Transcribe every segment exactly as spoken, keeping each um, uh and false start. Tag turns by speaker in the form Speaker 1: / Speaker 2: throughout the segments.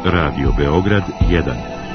Speaker 1: Radio Beograd jedan.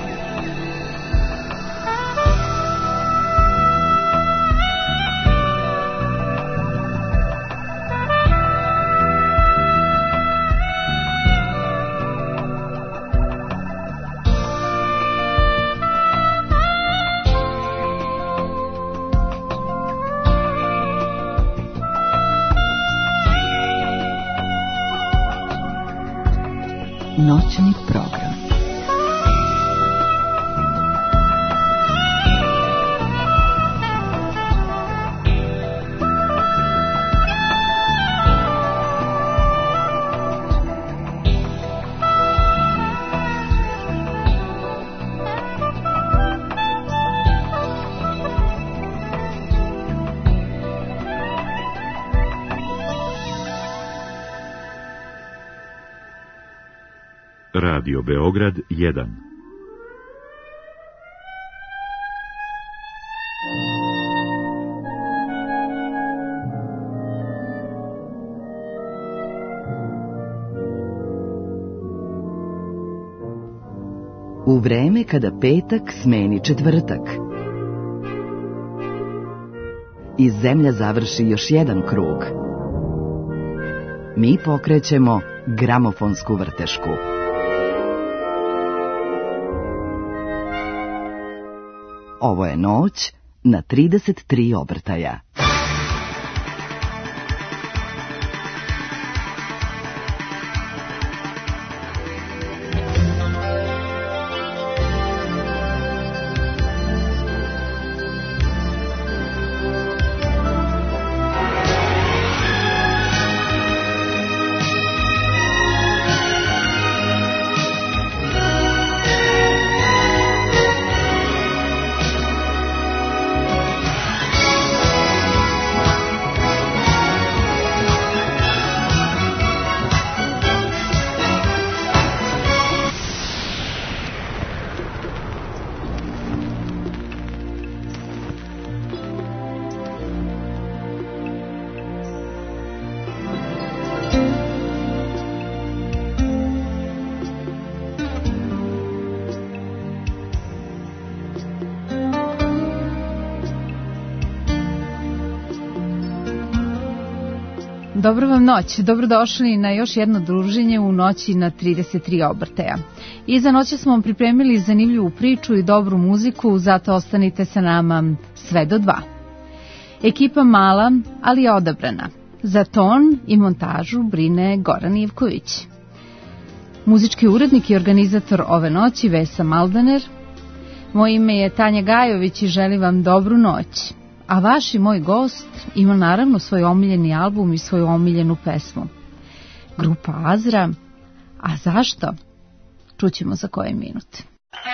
Speaker 2: Noćni program.
Speaker 1: Radio Beograd jedan.
Speaker 2: U vreme kada petak smeni četvrtak i zemlja završi još jedan krug, mi pokrećemo gramofonsku vrtešku. Ovo je noć na trideset tri obrtaja.
Speaker 3: Dobro vam noć, dobrodošli na još jedno druženje u noći na trideset tri obrtaja. I za noć smo vam pripremili zanimljivu priču i dobru muziku, zato ostanite sa nama sve do dva. Ekipa mala, ali je odabrana. Za ton i montažu brine Goran Ivković. Muzički urednik i organizator ove noći Vesa Maldaner. Moje ime je Tanja Gajović i želim vam dobru noć. A vaš i moj gost ima naravno svoj omiljeni album i svoju omiljenu pesmu. Grupa Azra. A zašto? Čućemo za koje minute.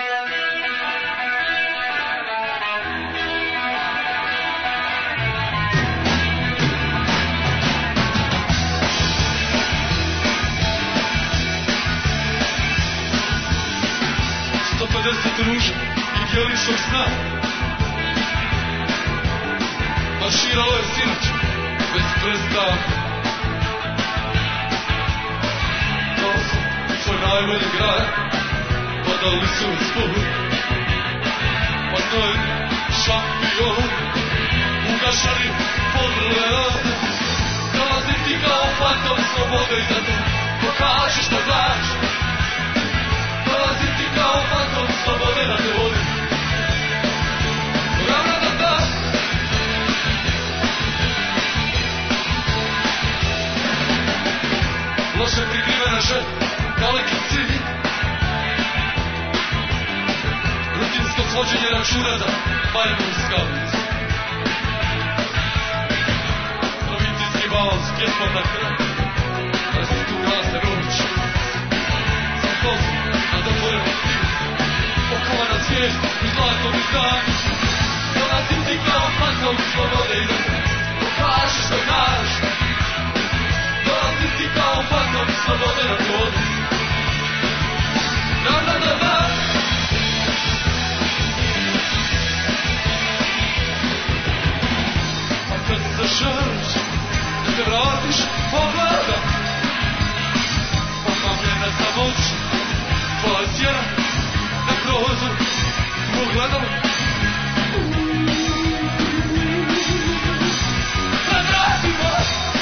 Speaker 4: sto pedeset ruža i bjelišog sna marširalo je sinoć bez prestanka. Dao sam svoj najbolji grad, padali su u spod. Pa to je šampion, ugašani pogled. Dolazim ti kao fantom slobode i zato pokaži što znaš. Dolazim ti kao fantom slobode da te vodim. Ravna da daš. Loše prikrivena želja, daleki cilj. Rutinsko svođenje računa za bajnu skavicu. Provincijski balans, pjesmom na kraj. Rastura se roči. Sam kozu na zatvorenom stilu. Okovana svijest i zlatom i znam. Dolazim ti kao fantom slobode i da pokaži što znaš. Dolazim ti kao fantom slobode na vodu. Da, da, da, da. A kad se želiš da te vratiš pogleda, pomagljena sam oči, tvoja sjena na prolazu pogledalo. Pred vratima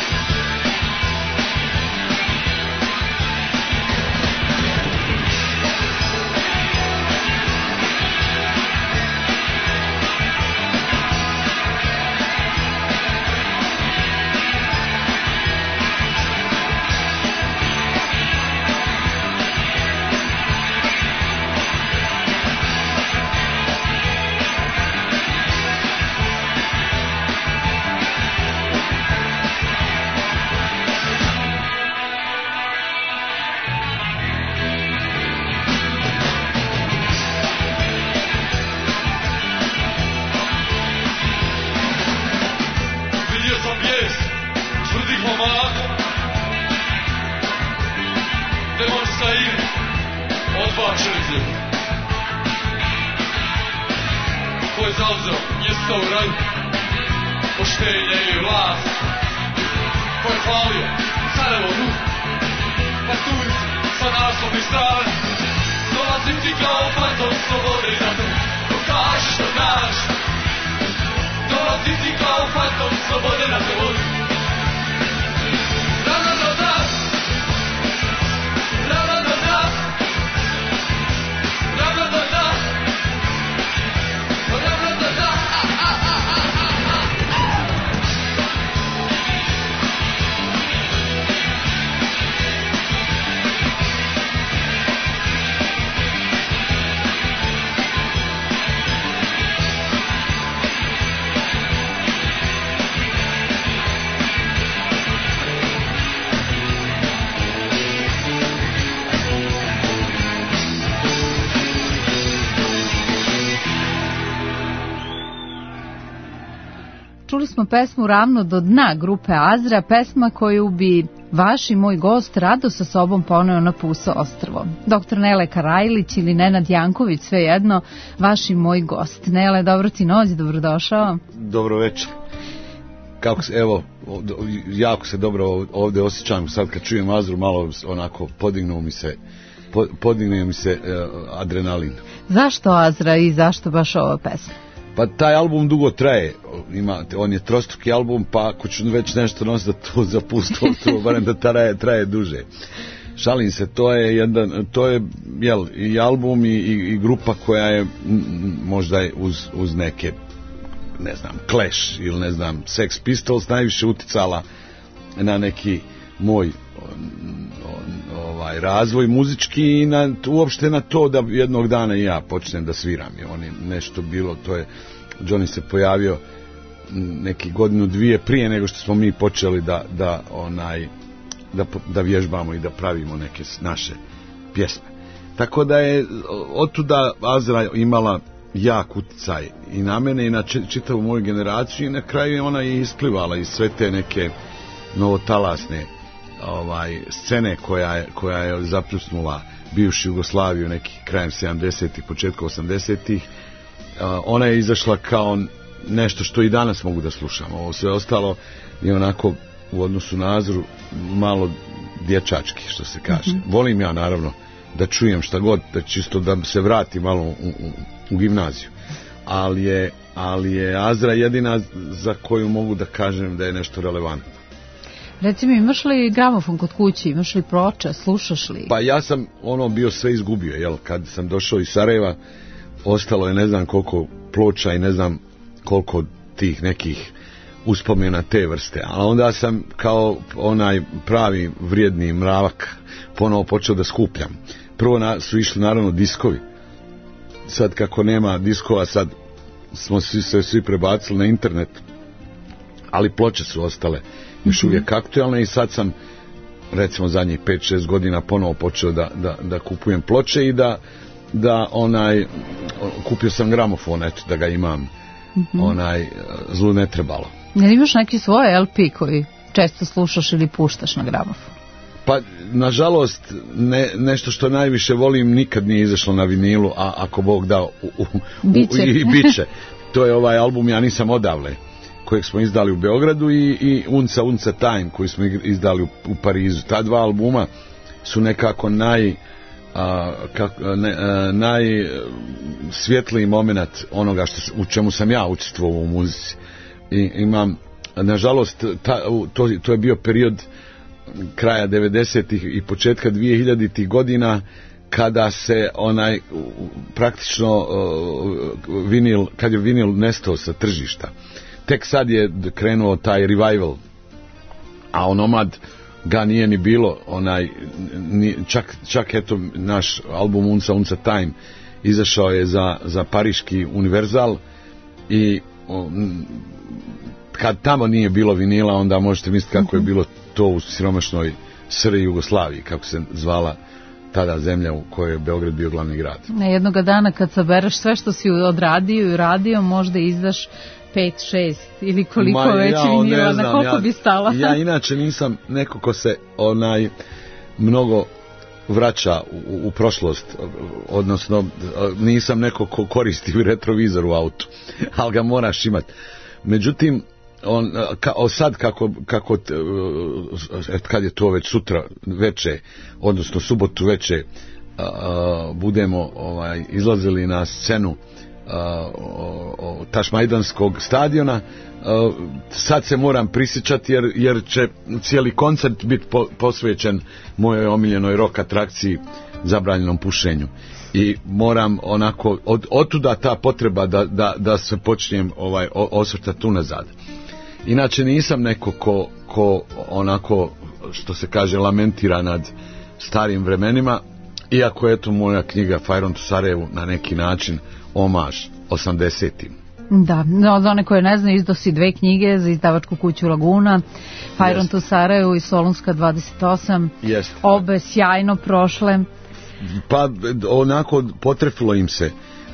Speaker 3: Čuli smo pesmu Ravno do dna grupe Azra, pesma koju bi vaš i moj gost rado sa sobom poneo na Puso ostrvo. Doktor Nele Karajlić ili Nenad Janković, svejedno, vaš i moj gost. Nele, dobro ti noć, dobrodošao.
Speaker 5: Dobro večer. Kako se, evo, jako se dobro ovdje osjećam, sad kad čujem Azru, malo onako podignuo mi se, podignuo mi se uh, adrenalin.
Speaker 3: Zašto Azra i zašto baš ova pesma?
Speaker 5: Pa taj album dugo traje, ima, on je trostruki album, pa ako ću već nešto nositi da to za Pusto ostrvo, barem da traje, traje duže. Šalim se, to je jedan, to je jel, i album i, i, i grupa koja je m, možda uz, uz neke, ne znam, Clash ili ne znam, Sex Pistols najviše uticala na neki moj ovaj razvoj muzički i na, uopšte na to da jednog dana i ja počnem da sviram. I on je nešto bilo, to je Johnny se pojavio neki godinu dvije prije nego što smo mi počeli da, da onaj da, da vježbamo i da pravimo neke naše pjesme. Tako da je otuda Azra imala jak uticaj i na mene i na čitavu moju generaciju i na kraju je ona i isplivala iz sve te neke novotalasne ovaj scene koja je, koja je zapljusnula bivšu Jugoslaviju neki krajem sedamdesetih, početkom osamdesetih. Ona je izašla kao nešto što i danas mogu da slušam. Ovo sve ostalo je onako u odnosu na Azru malo dječački, što se kaže. Mm-hmm. Volim ja naravno da čujem šta god, da čisto da se vrati malo u, u, u gimnaziju. Ali je, ali je Azra jedina za koju mogu da kažem da je nešto relevantno.
Speaker 3: Recimo, imaš li gramofon kod kući, imaš li ploče, slušaš li?
Speaker 5: Pa ja sam ono bio sve izgubio, jel, kad sam došao iz Sarajeva, ostalo je ne znam koliko ploča i ne znam koliko tih nekih uspomena te vrste, a onda sam kao onaj pravi vrijedni mravak ponovo počeo da skupljam. Prvo na, su išli naravno diskovi, sad kako nema diskova, sad smo svi, se svi prebacili na internet, ali ploče su ostale još uvijek aktualne i sad sam recimo zadnjih pet šest godina ponovo počeo da, da, da kupujem ploče i da, da onaj kupio sam gramofon, eto da ga imam, mm-hmm. onaj zlu ne trebalo.
Speaker 3: Ne imaš neki svoj el pe koji često slušaš ili puštaš na gramofon?
Speaker 5: Pa nažalost ne, nešto što najviše volim nikad nije izašlo na vinilu, a ako Bog da u, u,
Speaker 3: biće.
Speaker 5: U, i biće. To je ovaj album Ja nisam odavle, kojeg smo izdali u Beogradu, i, i Unca Unca Time koji smo izdali u, u Parizu. Ta dva albuma su nekako naj a, kak, ne, a, najsvjetliji moment onoga što, u čemu sam ja učestvovao u muzici. I imam, nažalost, ta, to, to je bio period kraja devedesetih i početka dvijehiljaditih godina, kada se onaj praktično uh, vinil, kad je vinil nestao sa tržišta. Tek sad je krenuo taj revival, a onomad ga nije ni bilo, onaj ni, čak, čak eto naš album Unca Unca Time izašao je za, za pariški Univerzal i um, kad tamo nije bilo vinila, onda možete misliti kako je bilo to u siromašnoj S R Jugoslaviji, kako se zvala tada zemlja u kojoj je Beograd bio glavni grad.
Speaker 3: Na jednoga dana kad sabereš sve što si odradio i radio, možda izdaš pet, šest ili koliko Ma, već ja, vinila, na koliko
Speaker 5: ja,
Speaker 3: bi stala?
Speaker 5: Ja inače nisam neko ko se onaj mnogo vraća u, u prošlost, odnosno nisam neko ko koristi retrovizor u autu, ali ga moraš imati. Međutim, on, ka, sad kako, kako kad je to već sutra veče, odnosno subotu veče, a, a, budemo ovaj, izlazili na scenu a, o, o, Tašmajdanskog stadiona, a, sad se moram prisjećati jer, jer će cijeli koncert biti po, posvećen mojoj omiljenoj rock atrakciji, zabranjenom pušenju. I moram onako, od, otuda ta potreba da, da, da se počnem ovaj, osvrtati unazad. Inače nisam neko ko, ko onako, što se kaže, lamentira nad starim vremenima, iako je to moja knjiga Fire on to Sarajevo na neki način omaž osamdesetim.
Speaker 3: Da, no, za one koje ne znaju, izdao si dve knjige za izdavačku kuću Laguna, Fire yes. on to Sarajevo i Solunska dvadeset osam, yes. obe sjajno prošle.
Speaker 5: Pa onako potrefilo im se.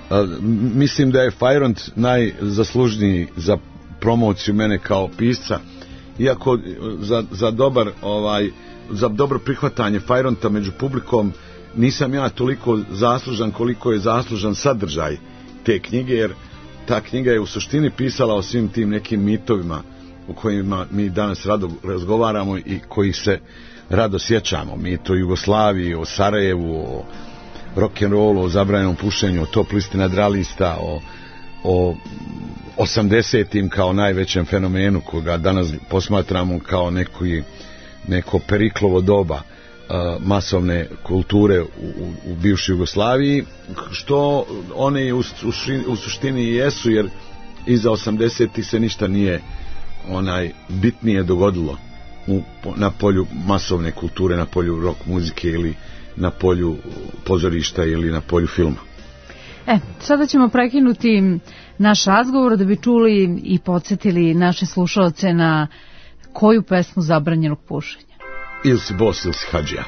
Speaker 5: Mislim da je Fajront najzaslužniji za promociju mene kao pisca, iako za, za dobar ovaj za dobro prihvatanje Fajronta među publikom nisam ja toliko zaslužan koliko je zaslužan sadržaj te knjige, jer ta knjiga je u suštini pisala o svim tim nekim mitovima o kojima mi danas rado razgovaramo i koji se rado sjećamo. Mit o Jugoslaviji, o Sarajevu, o rock'n'rollu, o zabranjenom pušenju, o top listi nadrealista, o, o osamdesetim kao najvećem fenomenu koga danas posmatramo kao neki, neko Periklovo doba uh, masovne kulture u, u, u bivšoj Jugoslaviji, što one u, u, u suštini i jesu, jer iza osamdesetih se ništa nije onaj bitnije dogodilo u, na polju masovne kulture, na polju rock muzike ili na polju pozorišta ili na polju filma.
Speaker 3: E, sada ćemo prekinuti naš razgovor da bi čuli i podsjetili naše slušalce na koju pesmu zabranjenog pušenja.
Speaker 5: Ili si bos, ili si hadžija.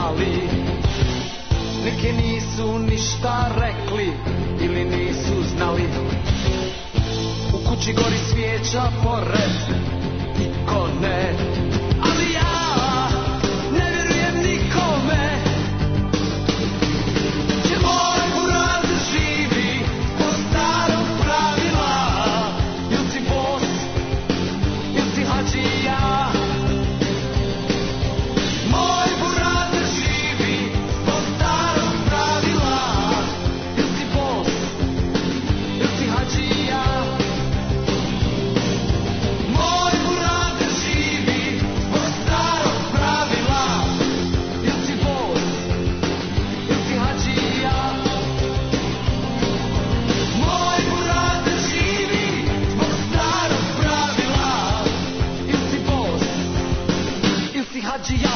Speaker 6: imali. Neke nisu ništa rekli ili nisu znali. U kući gori svijeća pored ikone, ali ja ne vjerujem nikome. Će moj buraz živi po starom pravila. Ili si bos, ili si hađija. Moj buraz živi po starom pravila. Ili si bos, ili si hađija. Moj buraz živi po starom pravila. Ili si bos, ili si hađija. Moj buraz živi po starom pravila. Ili si bos, ili si hađija.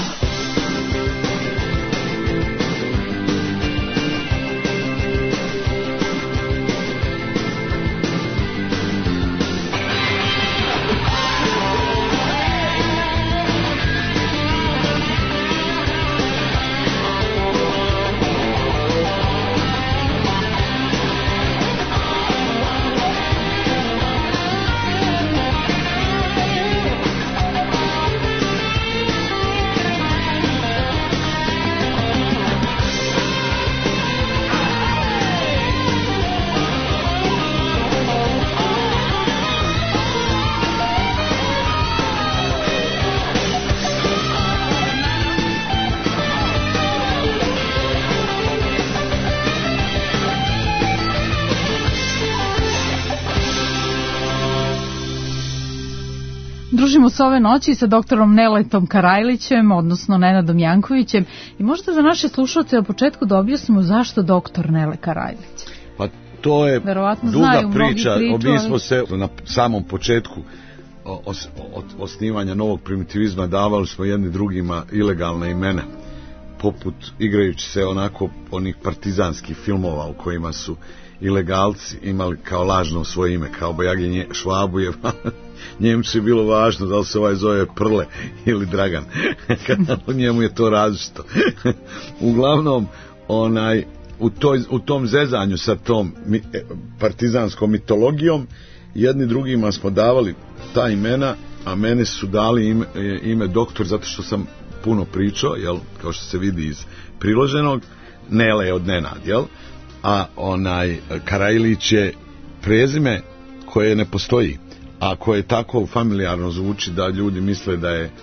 Speaker 3: Družimo se ove noći sa doktorom Neletom Karajlićem, odnosno Nenadom Jankovićem, i možda za naše slušalce na početku da objasnimo zašto doktor Nele Karajlić.
Speaker 5: Pa to je
Speaker 3: Verovatno
Speaker 5: duga
Speaker 3: znaju
Speaker 5: priča.
Speaker 3: mnogi priču,
Speaker 5: Mi smo
Speaker 3: ali...
Speaker 5: se na samom početku os, od osnivanja novog primitivizma davali smo jedni drugima ilegalna imena, poput igrajući se onako onih partizanskih filmova u kojima su ilegalci imali kao lažno svoje ime, kao Bojagi Švabuje. Njemcu je bilo važno da li se ovaj zove Prle ili Dragan. U njemu je to različito. Uglavnom, onaj, u, toj, u tom zezanju sa tom mi, partizanskom mitologijom, jedni drugima smo davali ta imena, a mene su dali ime, ime doktor zato što sam puno pričao, jel, kao što se vidi iz priloženog. Nele je od Nenad, jel? A onaj Karajlić je prezime koje ne postoji, a koje tako familijarno zvuči da ljudi misle da je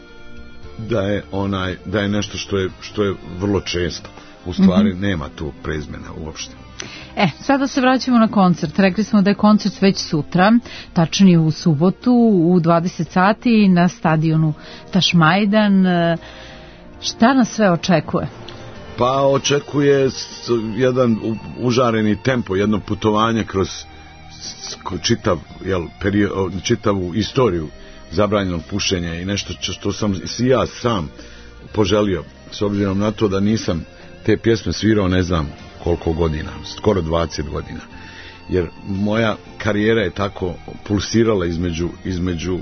Speaker 5: da je onaj da je nešto što je što je vrlo često. U stvari mm-hmm. nema tu prezimena uopšte.
Speaker 3: E, sada se vraćamo na koncert. Rekli smo da je koncert već sutra, tačnije u subotu u dvadeset sati na stadionu Tašmajdan. Šta nas sve očekuje?
Speaker 5: Pa očekuje jedan užareni tempo, jedno putovanje kroz čitav, jel, period, čitavu istoriju zabranjenog pušenja i nešto što sam si ja sam poželio, s obzirom na to da nisam te pjesme svirao ne znam koliko godina, skoro dvadeset godina, jer moja karijera je tako pulsirala između, između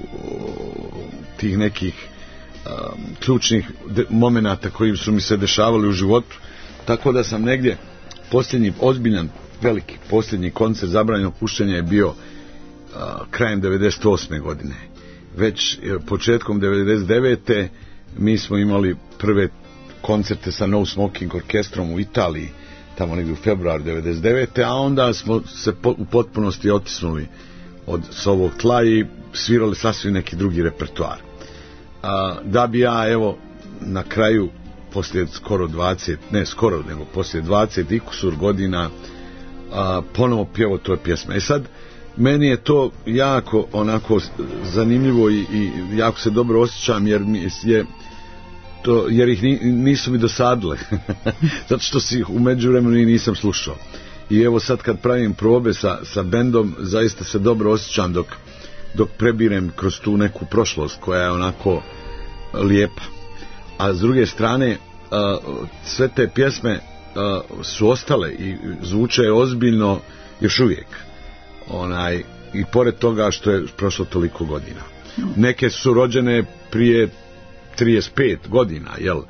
Speaker 5: tih nekih um, ključnih momenata koji su mi se dešavali u životu, tako da sam negdje posljednji ozbiljan veliki posljednji koncert zabranjenog pušenja je bio uh, krajem devedeset osme godine. Već uh, početkom devedeset devete mi smo imali prve koncerte sa No Smoking orkestrom u Italiji, tamo negdje u februaru devedeset devete, a onda smo se po, u potpunosti otisnuli od s ovog tla i svirali sasvim neki drugi repertoar. Uh, da bi ja, evo, na kraju, poslije skoro dvadeset, ne skoro, nego poslije dvadeset i kusur godina, a, ponovo pjevo toj pjesme. E sad, meni je to jako onako zanimljivo i, i jako se dobro osjećam jer mi je to, jer ih ni, nisu mi dosadile. Zato što si ih u međuvremenu i nisam slušao. I evo sad kad pravim probe sa, sa bendom, zaista se dobro osjećam dok, dok prebirem kroz tu neku prošlost koja je onako lijepa. A s druge strane, a, sve te pjesme a, su ostale i zvuče ozbiljno još uvijek. Onaj, i pored toga što je prošlo toliko godina. Neke su rođene prije trideset pet godina, jel?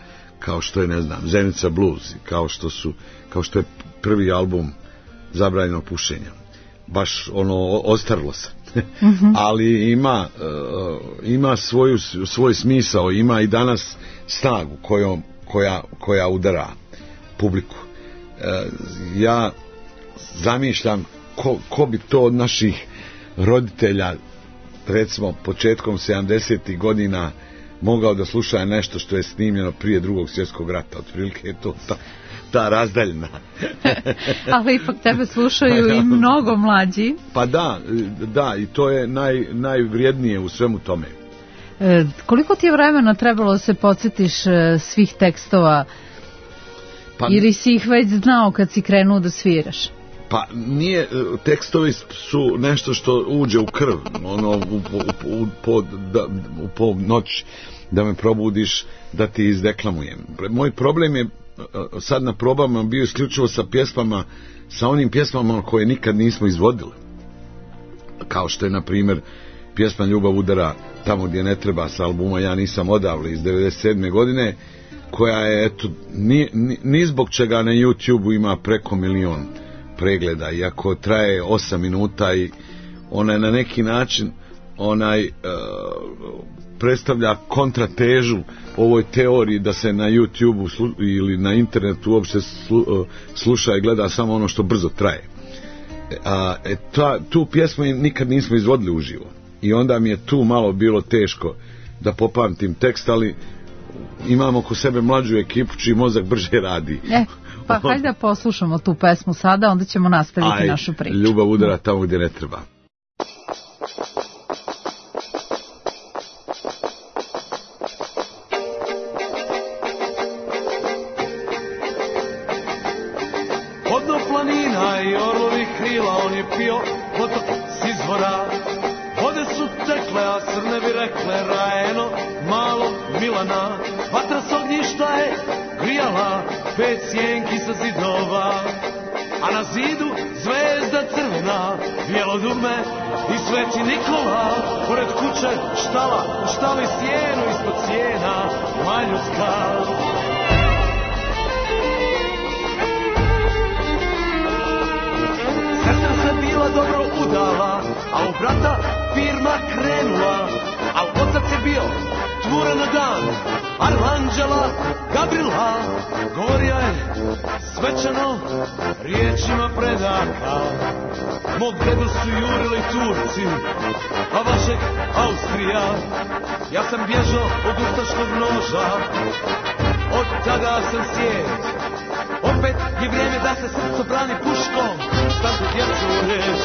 Speaker 5: kao što je, ne znam, Zenica blues, kao što su, kao što je prvi album Zabranjeno pušenja. Baš ono, ostarilo se. Mm-hmm. Ali ima, uh, ima svoju, svoj smisao, ima i danas snagu kojom, koja, koja udara publiku. Uh, ja zamišljam ko, ko bi to od naših roditelja, recimo početkom sedamdesetih godina, mogao da sluša nešto što je snimljeno prije Drugog svjetskog rata. Otprilike je to ta, ta razdaljna.
Speaker 3: Ali ipak tebe slušaju i mnogo mlađi.
Speaker 5: Pa da, da, i to je naj, najvrijednije u svemu tome.
Speaker 3: E, koliko ti je vremena trebalo da se podsjetiš e, svih tekstova, pa, ili si ih već znao kad si krenuo da sviraš?
Speaker 5: Pa nije, tekstovi su nešto što uđe u krv, ono, u, u, u, po, da, u po noć da me probudiš, da ti izdeklamujem. Moj problem je sad na probama bio isključivo sa pjesmama, sa onim pjesmama koje nikad nismo izvodili. Kao što je, na primjer, pjesma Ljubav udara tamo gdje ne treba sa albuma Ja nisam odavle iz devedeset sedme godine, koja je, eto, ni, ni, ni zbog čega na YouTubeu ima preko milion pregleda, iako traje osam minuta i ona je na neki način onaj uh, predstavlja kontratežu ovoj teoriji da se na YouTubeu slu, ili na internetu uopšte slu, uh, sluša i gleda samo ono što brzo traje. A, e, ta, tu pjesmu nikad nismo izvodili uživo i onda mi je tu malo bilo teško da popamtim tekst, ali imamo oko sebe mlađu ekipu čiji mozak brže radi.
Speaker 3: E, pa hajde da poslušamo tu pesmu sada, onda ćemo nastaviti Aj, našu priču.
Speaker 5: Ljubav udara tamo gdje ne treba.
Speaker 6: Odno planina i orlovih krila, on je pio potok s izvora. Vode su tekle, a crne bi rekle Rajeno, malo Milana. Vatra s ognjišta je grijala pet sjenki sa zidova, a na zidu zvezda crvena, bijelo dugme i Sveti Nikola. Pored kuće štala, u štali sjenu ispod sjena Maljuska. Sestra se bila dobro udala, a u brata firma krenula, a otac je bio tvuran na dan Arhanđela Gabriela. Govorio je svečano riječima predaka: mog dedu su jurili Turci, a vašeg Austrija. Ja sam bježao od ustaškog noža, od tada sam svijet. Opet je vrijeme da se srce brani puškom, stanku djecu u reč.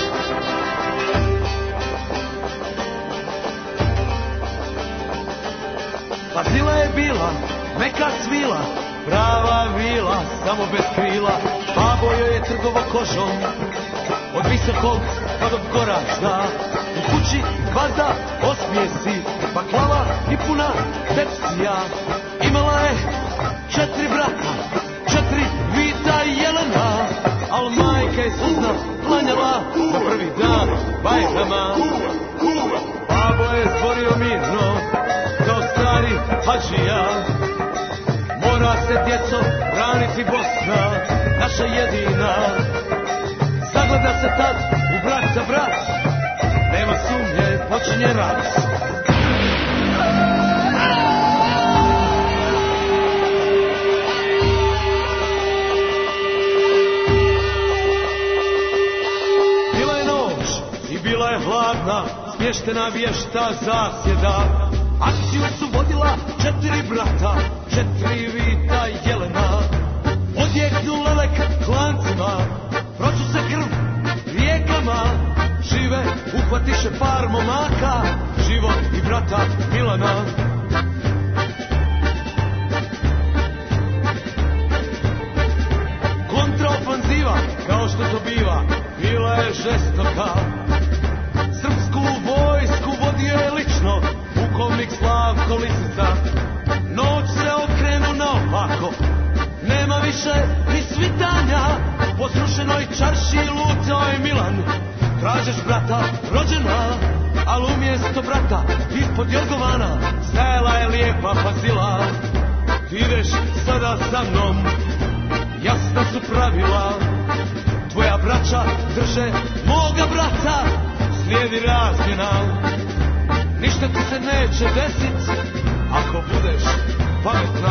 Speaker 6: Bazila je bila, meka svila, prava vila, samo bez krila. Babo joj je trgovo kožom, od visokog pa do goračna. U kući vazda osmijesi, baklava i puna tepsija. Imala je četiri brata, četiri Vita i Jelena, al majka je suzna klanjala za prvi dan Bajrama. Babo je zborio mirno kao stari hadžija: mora se djeco braniti Bosna, naša jedina. Zagleda se tad u brat za brat, nema sumnje, počinje rat. Bila je noć i bila je hladna, smještena vješta zasjeda. Akciju su vodila četiri brata, četiri Vita i Jelena. Odjeknu lelek klancima, proću se krv rijekama. Žive uhvatiše par momaka, život i brata Milana. Kontraofanziva, kao što to biva, bila je žestoka. Srpsku vojsku vodio je lično pukovnik Slavko Lisica. Noć se okrenu naopako, nema više ni svitanja. Po srušenoj čarši lutao je Milan, tražeš brata rođena, al umjesto brata ispod Jorgovana stajala je lijepa Fazila. ti ideš sada sa mnom, jasna su pravila, tvoja braća drže moga brata, slijedi razmjena, ništa ti se neće desit ako budeš pametna.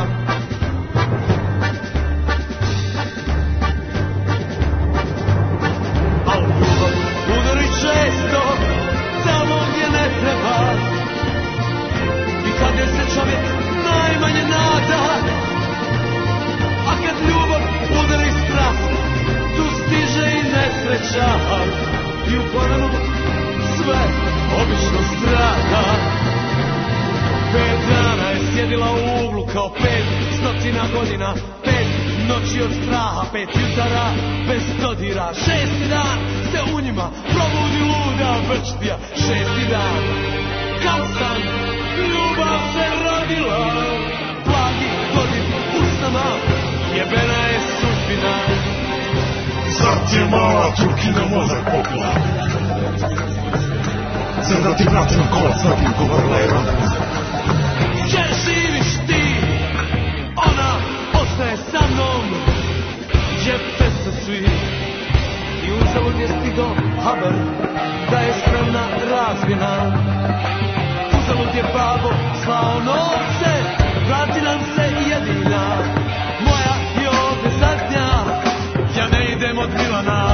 Speaker 6: Al ljubav udari često tamo gdje ne treba, i kad je se čovjek najmanje nada, a kad ljubav udari strast, tu stiže i nesreća, i u plamenu sve obično strada. Pet dana je sjedila u uglu kao pet stotina godina, pet noći od straha, pet jutara bez dodira. Šesti dan se u njima probudi luda vrčtija, šesti dan kao san ljubav se rodila, blagi godin usnama, jebena je sudbina.
Speaker 7: Sad ti je mala Turkina mozak popila, sad da ti vratim kola svakim kovrlerom.
Speaker 6: Gdje živiš ti, ona ostaje sa mnom, džepe se svi, i uzalud je stigo haber da je spremna razmjena. Uzalud je babo slao novce, vrati nam se jedina, moja je ovdje zadnja, ja ne idem od Milana.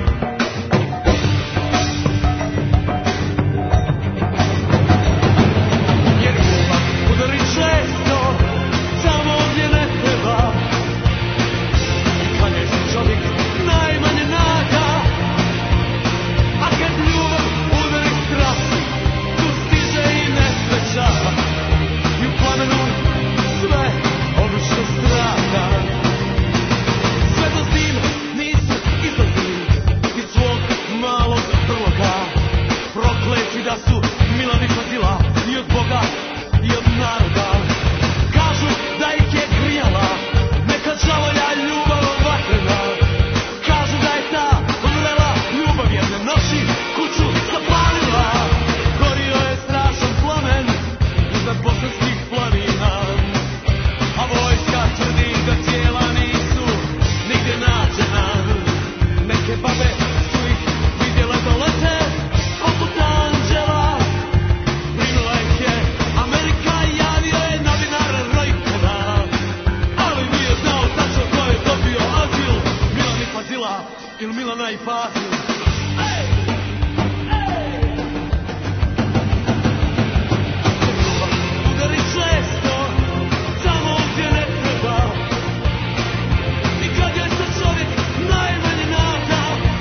Speaker 6: Da su Milani pazila i od Boga i od naroda. Kažu da ih je grijala neka žavolja ljubav vatrena. Kažu da je ta vrela ljubav jedne noći kuću zapalila. Gorio je strašan plamen iznad bosanskih planina, a vojska tvrdi da tijela nisu nigdje nađena. Neke babe su ih vidjele dolete poput anđela. Brinula ih je Amerika, javio je novinar Rojkona, ali nije znao tačno ko je dobio azil, Milan i Fazila ili Milana i Fazil. Ej! Ej! Ljubav udari često tamo gdje ne treba, i kad je se čovjek najmanje nada,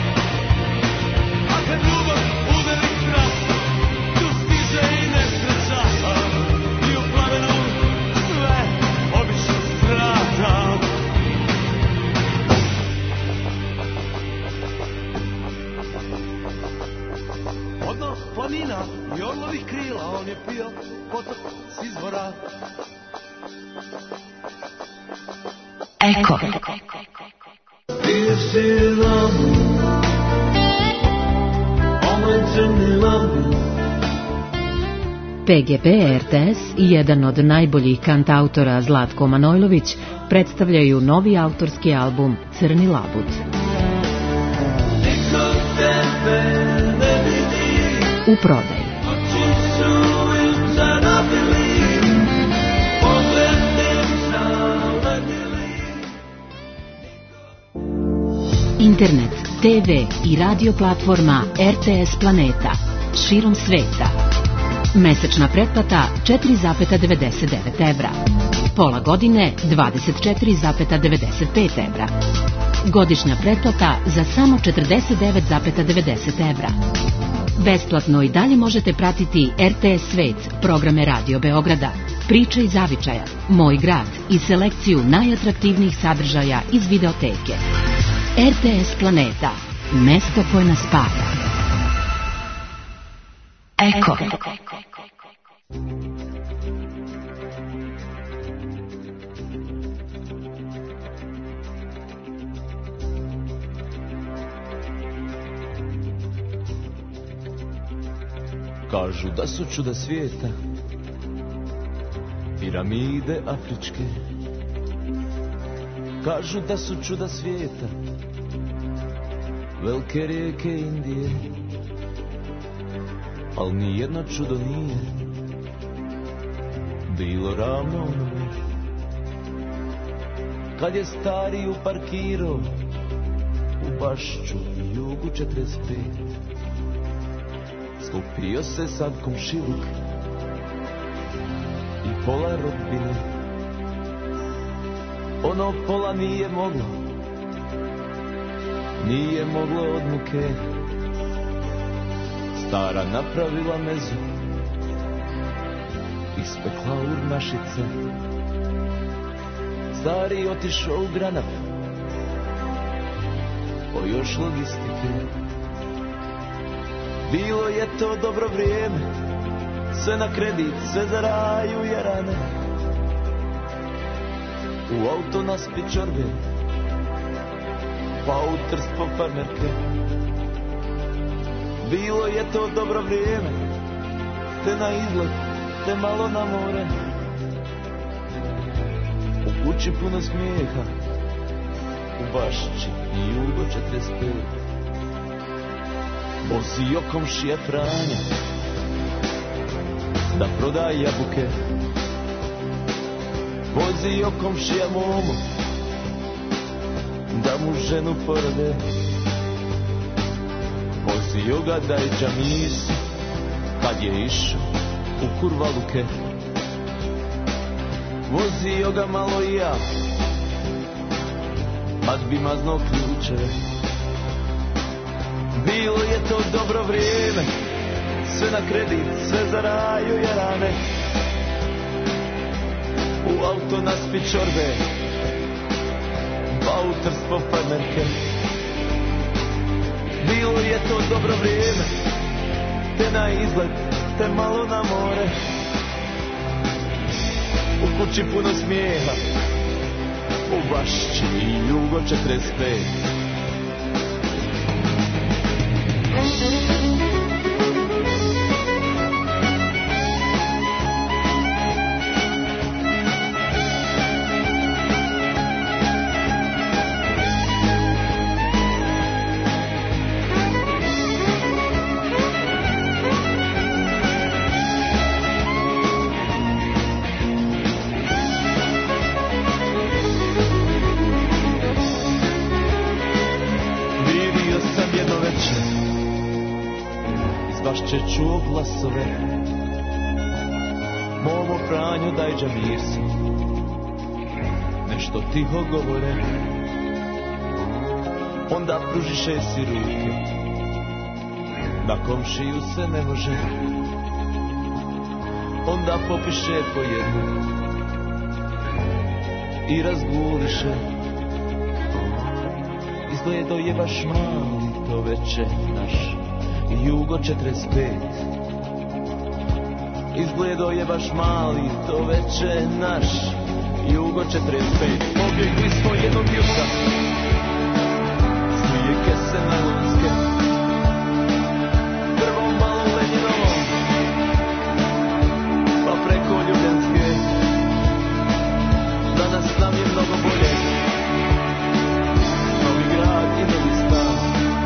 Speaker 6: a kad ljubav udari strast, tu stiže i nesreća, i u plamenu sve obično strada. Odno planina i orlovih krila, on je pio potok s izvora.
Speaker 2: Eko.
Speaker 6: Bivši lambu, omlačeni lambu.
Speaker 8: P G P, R T S i jedan od najboljih kantautora Zlatko Manojlović predstavljaju novi autorski album Crni labud.
Speaker 6: Niko tebe ne vidi,
Speaker 8: U prodaji.
Speaker 6: oči su im zanapili, pogled im zaledili.
Speaker 8: Internet, T V i radio platforma R T S Planeta širom sveta. Mesečna pretplata četiri zarez devedeset devet evra. Pola godine dvadeset četiri zarez devedeset pet evra. Godišnja pretplata za samo četrdeset devet zarez devedeset evra. Besplatno i dalje možete pratiti R T S Svet, programe Radio Beograda, Priče iz Zavičaja, Moj grad i selekciju najatraktivnijih sadržaja iz videoteke. R T S Planeta, mesto koje nas spaja.
Speaker 2: Eko.
Speaker 6: Kažu da su čuda svijeta piramide afričke, Kažu da su čuda svijeta velike rijeke Indije, al nijedno čudo nije bilo ravno onome. Kad je stari uparkirao u Bašću jugu četrdeset pet, skupio se sad komšiluk i pola rodbine. Ono pola nije moglo, nije moglo od muke. Stara napravila mezu, ispekla urnašice. Stari otišao u Granaf, po još logistike. Bilo je to dobro vrijeme, sve na kredit, sve za raju jarane. U auto naspi čorbe, pa u Trst po farmerke. Bilo je to dobro vrijeme, te na izlet, te malo na more. U kući puno smijeha, u Bašći i jugo četrdeset pet. Vozio komšija Franja da prodaje jabuke. Vozio komšija Momo da mu ženu porode. Vozio ga da je Džamisu kad je išao u Kurvaluke. Vozio ga malo i ja kad bi mazno ključeve. Bilo je to dobro vrijeme, sve na kredit, sve za raju jarane. U auto naspi čorbe, pa u Trst po farmerke. Bilo je to dobro vrijeme, te na izlet, te malo na more. U kući puno smijeha, u Bašći i jugo četrdeset pet. Čuo glasove, Momo, Franjo, daj Džamirsu, nešto tiho govore. Onda pružiše si ruke, na komšiju se ne može. Onda popiše po jednu i razguliše. Izgledo je baš mali to veče naš jugo četrdeset pet. Izgledo je baš mali to veče naš jugo četrdeset pet. Pobjegli smo jednog jutra, smije kese najlonske, prvo malo Lenjinovo, pa preko Ljubljanske. Danas nam je mnogo bolje, novi grad i novi stan.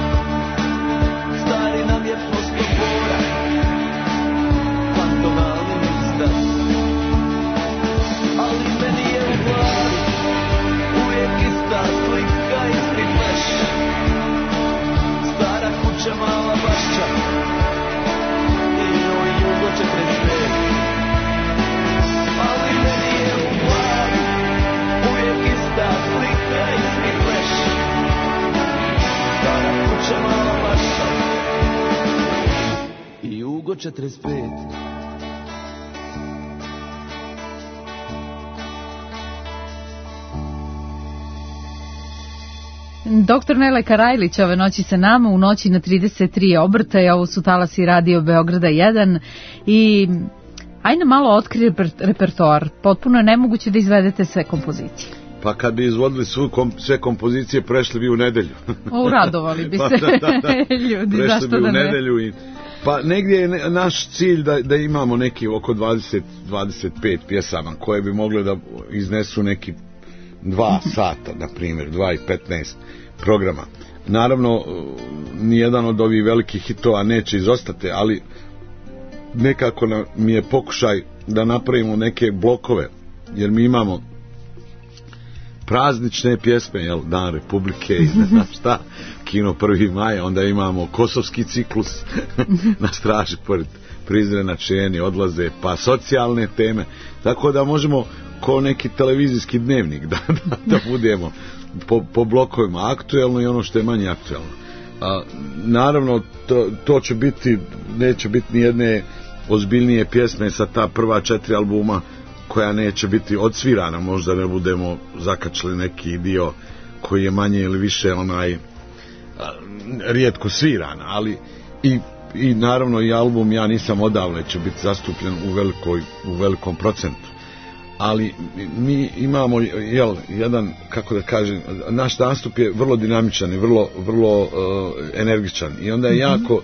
Speaker 6: Stari nam je Moskopora, fantomalni mista. Ali meni je u glavi uvijek ista slika, isti fleš. Stara kuća, mala Bašća i njoj jugo četrdeset pet. Ali meni je u glavi uvijek ista slika, isti fleš. Stara kuća, mala Bašća i jugo četrdeset pet.
Speaker 3: Doktor Nele Karajlić ove noći sa nama u noći na trideset tri obrtaja. Ovo su talasi Radio Beograda jedan i ajde malo otkri repertoar. Potpuno je nemoguće da izvedete sve kompozicije.
Speaker 5: Pa kad bi izvodili svu kom, sve kompozicije, prešli bi u nedelju.
Speaker 3: O, radovali bi se
Speaker 5: pa, da, da, da.
Speaker 3: ljudi,
Speaker 5: prešli
Speaker 3: zašto
Speaker 5: bi
Speaker 3: da
Speaker 5: u
Speaker 3: ne?
Speaker 5: nedelju i... Pa negdje je naš cilj da, da imamo neki oko dvadeset do dvadeset pet pjesama koje bi mogle da iznesu neki dva sata, na primjer, dva i petnaest programa. Naravno, nijedan od ovih velikih hitova neće izostati, ali nekako na, mi je pokušaj da napravimo neke blokove, jer mi imamo praznične pjesme, jel, Dan Republike i ne znam šta, kino prvi maj, onda imamo kosovski ciklus na straži pored Prizrena, Čeni, odlaze, pa socijalne teme, tako da možemo ko neki televizijski dnevnik da, da, da budemo po, po blokovima aktuelno i ono što je manje aktuelno. A, naravno to, to će biti, neće biti ni jedne ozbiljnije pjesme sa ta prva četiri albuma koja neće biti odsvirana, možda ne budemo zakačili neki dio koji je manje ili više onaj a, rijetko sviran, ali i, i naravno i album Ja nisam odavle će biti zastupljen u, velikoj, u velikom procentu. Ali mi imamo, jel, jedan, kako da kažem, naš nastup je vrlo dinamičan i vrlo, vrlo uh, energičan i onda je mm-hmm. jako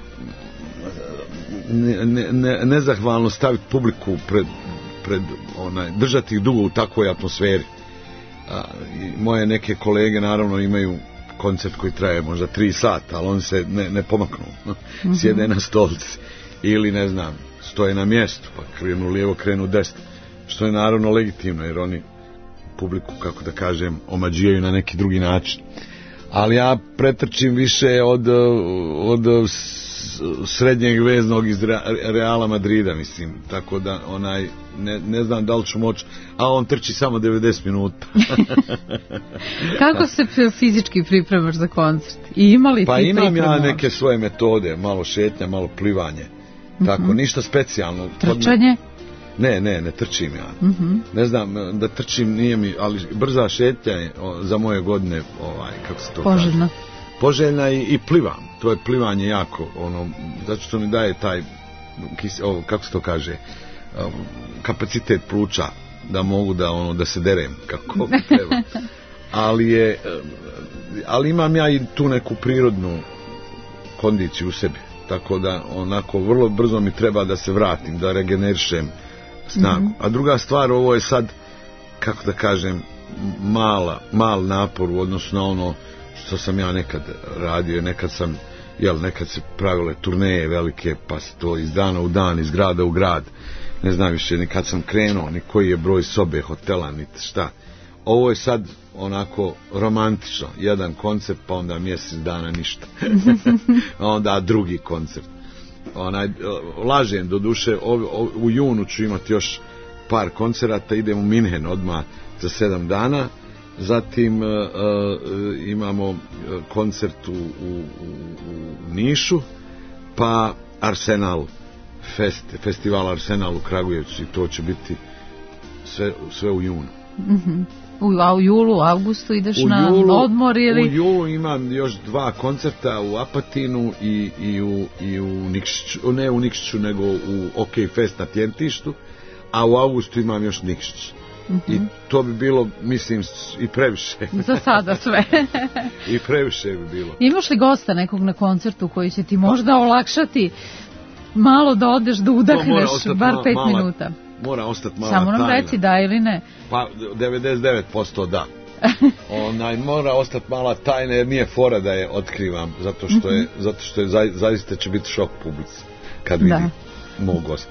Speaker 5: ne, ne, ne, nezahvalno staviti publiku pred, pred onaj, držati ih dugo u takvoj atmosferi. A, i moje neke kolege naravno imaju koncert koji traje možda tri sata, ali oni se ne, ne pomaknu, mm-hmm. sjede na stolici ili ne znam, stoje na mjestu, pa krenu lijevo, krenu desno, što je naravno legitimno jer oni publiku, kako da kažem, omađijaju na neki drugi način. Ali ja pretrčim više od, od srednjeg veznog iz Reala Madrida, mislim, tako da onaj, ne, ne znam da li ću moći, a on trči samo devedeset minuta.
Speaker 3: Kako se fizički pripremaš za koncert? I imali
Speaker 5: pa
Speaker 3: ti
Speaker 5: imam
Speaker 3: pripremaš?
Speaker 5: Ja neke svoje metode, malo šetnja, malo plivanje, tako, mm-hmm. ništa specijalno.
Speaker 3: Trčanje?
Speaker 5: Ne, ne, ne trčim ja.
Speaker 3: Mm-hmm.
Speaker 5: Ne znam da trčim, nije mi, ali brza šetnja je o, za moje godine, ovaj, kako se to
Speaker 3: poželjna.
Speaker 5: Kaže. Poželjna i, i plivam. To je plivanje jako, ono, zato što mi daje taj, kis, o, kako se to kaže, o, kapacitet pluća da mogu da, ono, da se derem kako treba. Ali je, ali imam ja i tu neku prirodnu kondiciju u sebi. Tako da, onako, vrlo brzo mi treba da se vratim, da regenerišem snagu. Mm-hmm. A druga stvar, ovo je sad, kako da kažem, mala, mal napor u odnosu na ono što sam ja nekad radio, nekad sam, jel, nekad se pravile turneje velike, pa se to iz dana u dan, iz grada u grad, ne znam više ni kad sam krenuo, ni koji je broj sobe, hotela, ni šta. Ovo je sad onako romantično, jedan koncert, pa onda mjesec dana ništa. Onda drugi koncert. Onaj, lažem, do duše, u junu ću imati još par koncerata, idem u Minhen odmah za sedam dana, zatim uh, imamo koncert u, u, u Nišu, pa Arsenal, fest, festival Arsenal u Kragujevcu, i to će biti sve, sve u junu.
Speaker 3: Mhm. U, a u julu, avgustu ideš
Speaker 5: u
Speaker 3: na
Speaker 5: julu,
Speaker 3: odmor ili?
Speaker 5: U julu imam još dva koncerta u Apatinu i, i u, i u Nikšiću, ne u Nikšiću nego u OK Fest na Tjentištu, a u avgustu imam još Nikšić. Mm-hmm. I to bi bilo, mislim, i previše.
Speaker 3: Za sada sve.
Speaker 5: I previše bi bilo.
Speaker 3: Imaš li gosta nekog na koncertu koji će ti možda olakšati malo da odeš, da udahneš bar pet mala, minuta?
Speaker 5: Mora ostati mala
Speaker 3: Samo nam
Speaker 5: tajna.
Speaker 3: reci da ili ne.
Speaker 5: Pa devedeset devet posto da. Onaj, mora ostati mala tajna jer nije fora da je otkrivam, zato što je, mm-hmm. zato što je za, zaista će biti šok publici kad vidi da. Mog gosta.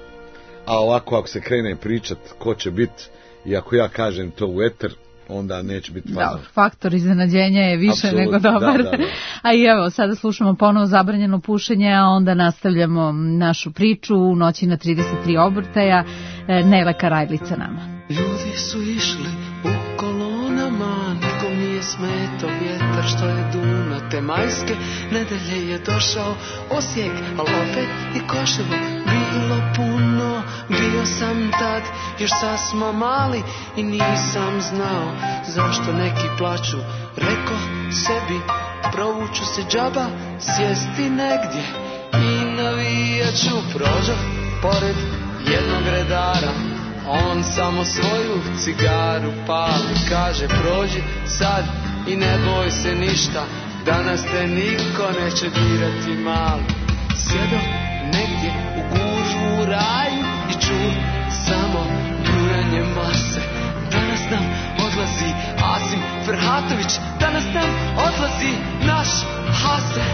Speaker 5: A ovako ako se krene pričat ko će biti, i ako ja kažem to u eter, onda neće biti fazon.
Speaker 3: Da, faktor iznenađenja je više Absolut, nego dobar. Da, da, da. A i evo, sada slušamo ponovo Zabranjeno pušenje, a onda nastavljamo našu priču u noći na trideset tri obrtaja. Nela Karajlica nama.
Speaker 9: Ljudi su išli u kolonama, nikom nije smetao vjetar što je duno. Te majske nedelje je došao Osijek, ali opet i Koševo bilo puno. Bio sam tad još sasma mali i nisam znao zašto neki plaču. Reko sebi, provuću se džaba, sjesti negdje i navijaću. Prođo pored jednog redara, on samo svoju cigaru pali. Kaže prođi sad i ne boj se ništa, danas te niko neće dirati mali. Sjedo negdje u gužvu u raju i čuo samo brujanje mase. Danas nam odlazi Asim Ferhatović, danas nam odlazi naš Hase.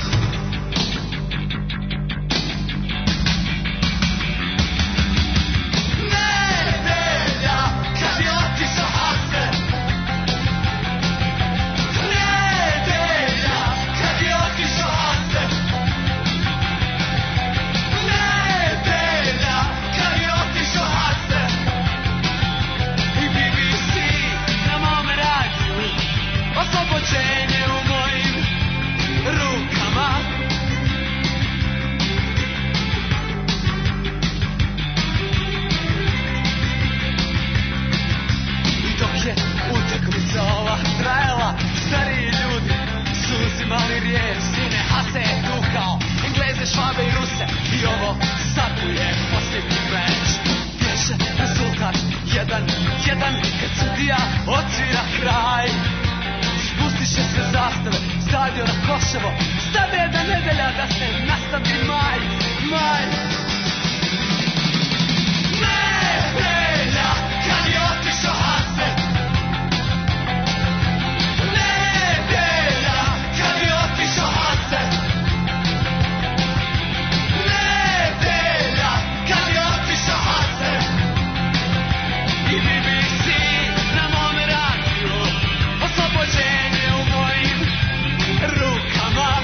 Speaker 9: Oslobođenje u mojim rukama. I dok je utakmica ova trajala, stariji ljudi su uzimali riječ. Sine Hase je tukao Engleze, Švabe i Ruse, i ovo sad mu je posljednji meč. Bježe rezultat jedan, jedan, kad sudija otvira kraj. Spustiše se zastave, stadiona Koševo, stade jedna nedelja da se nastavi maj, maj. Nedelja, kad je otišao Hase. Nedelja, kad je otišao Hase. Nedelja, kad je otišao Hase. I B B C na mome radiju, oslobođenje u mojim rukama.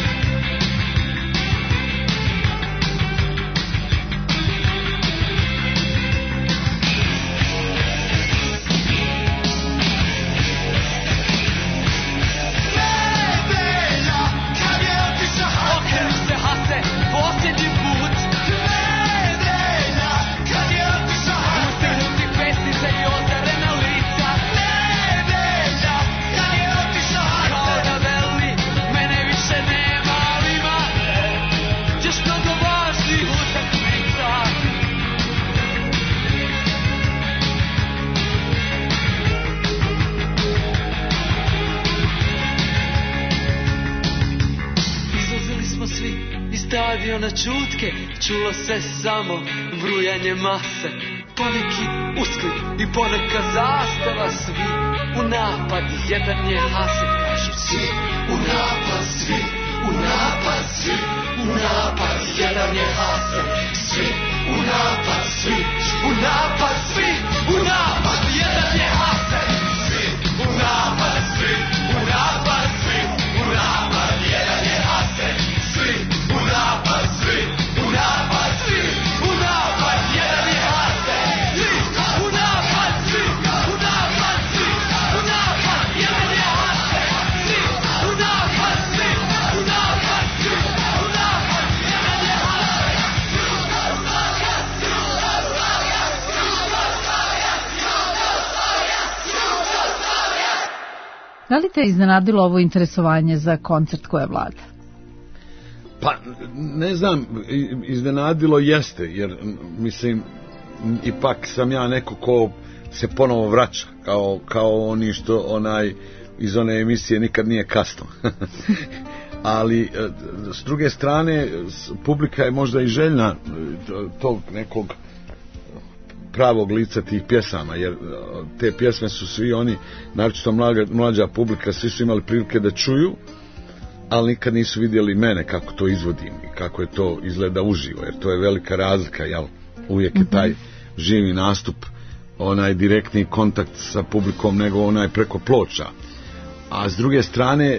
Speaker 9: Nedelja, kad je otišao Hase. Okrenu se Hase, posljednji put. Nedelja, kad je otišao Hase. Ustegnuti pesnice i ozarena lica. Nedelja, kad je otišao Hase. Kao da veli, mene više nema, ali ima još mnogo važnih utakmica. Izlazili smo svi iz stadiona čutke, čulo se samo vrujanje mase. Poneki usklik i poneka zastava, svi u napad, jedan je Hase, kažu svi u napad, svi u napad, svi u napad, jedan je Hase, svi u napad, svi u napad, svi u napad, jedan je Hase, svi u napad, svi u napad, svi u napad, jedan je Hase, svi u napad, svi u napad, svi u napad, jedan je Hase, svi u napad, svi u napad, svi u napad, jedan je Hase, svi u napad, svi u napad, svi u napad, jedan je
Speaker 3: Da li te iznenadilo ovo interesovanje za koncert koje vlada?
Speaker 5: Pa, ne znam, iznenadilo jeste, jer, mislim, ipak sam ja neko ko se ponovo vraća, kao, kao oni što, onaj, iz one emisije Nikad nije kasno. Ali, s druge strane, publika je možda i željna tog nekog pravog lica tih pjesama, jer te pjesme su svi oni, naročito mlađa, mlađa publika, svi su imali prilike da čuju, ali nikad nisu vidjeli mene kako to izvodim i kako je to izgleda uživo, jer to je velika razlika, jel? Uvijek je taj živi nastup, onaj direktni kontakt sa publikom nego onaj preko ploča. A s druge strane,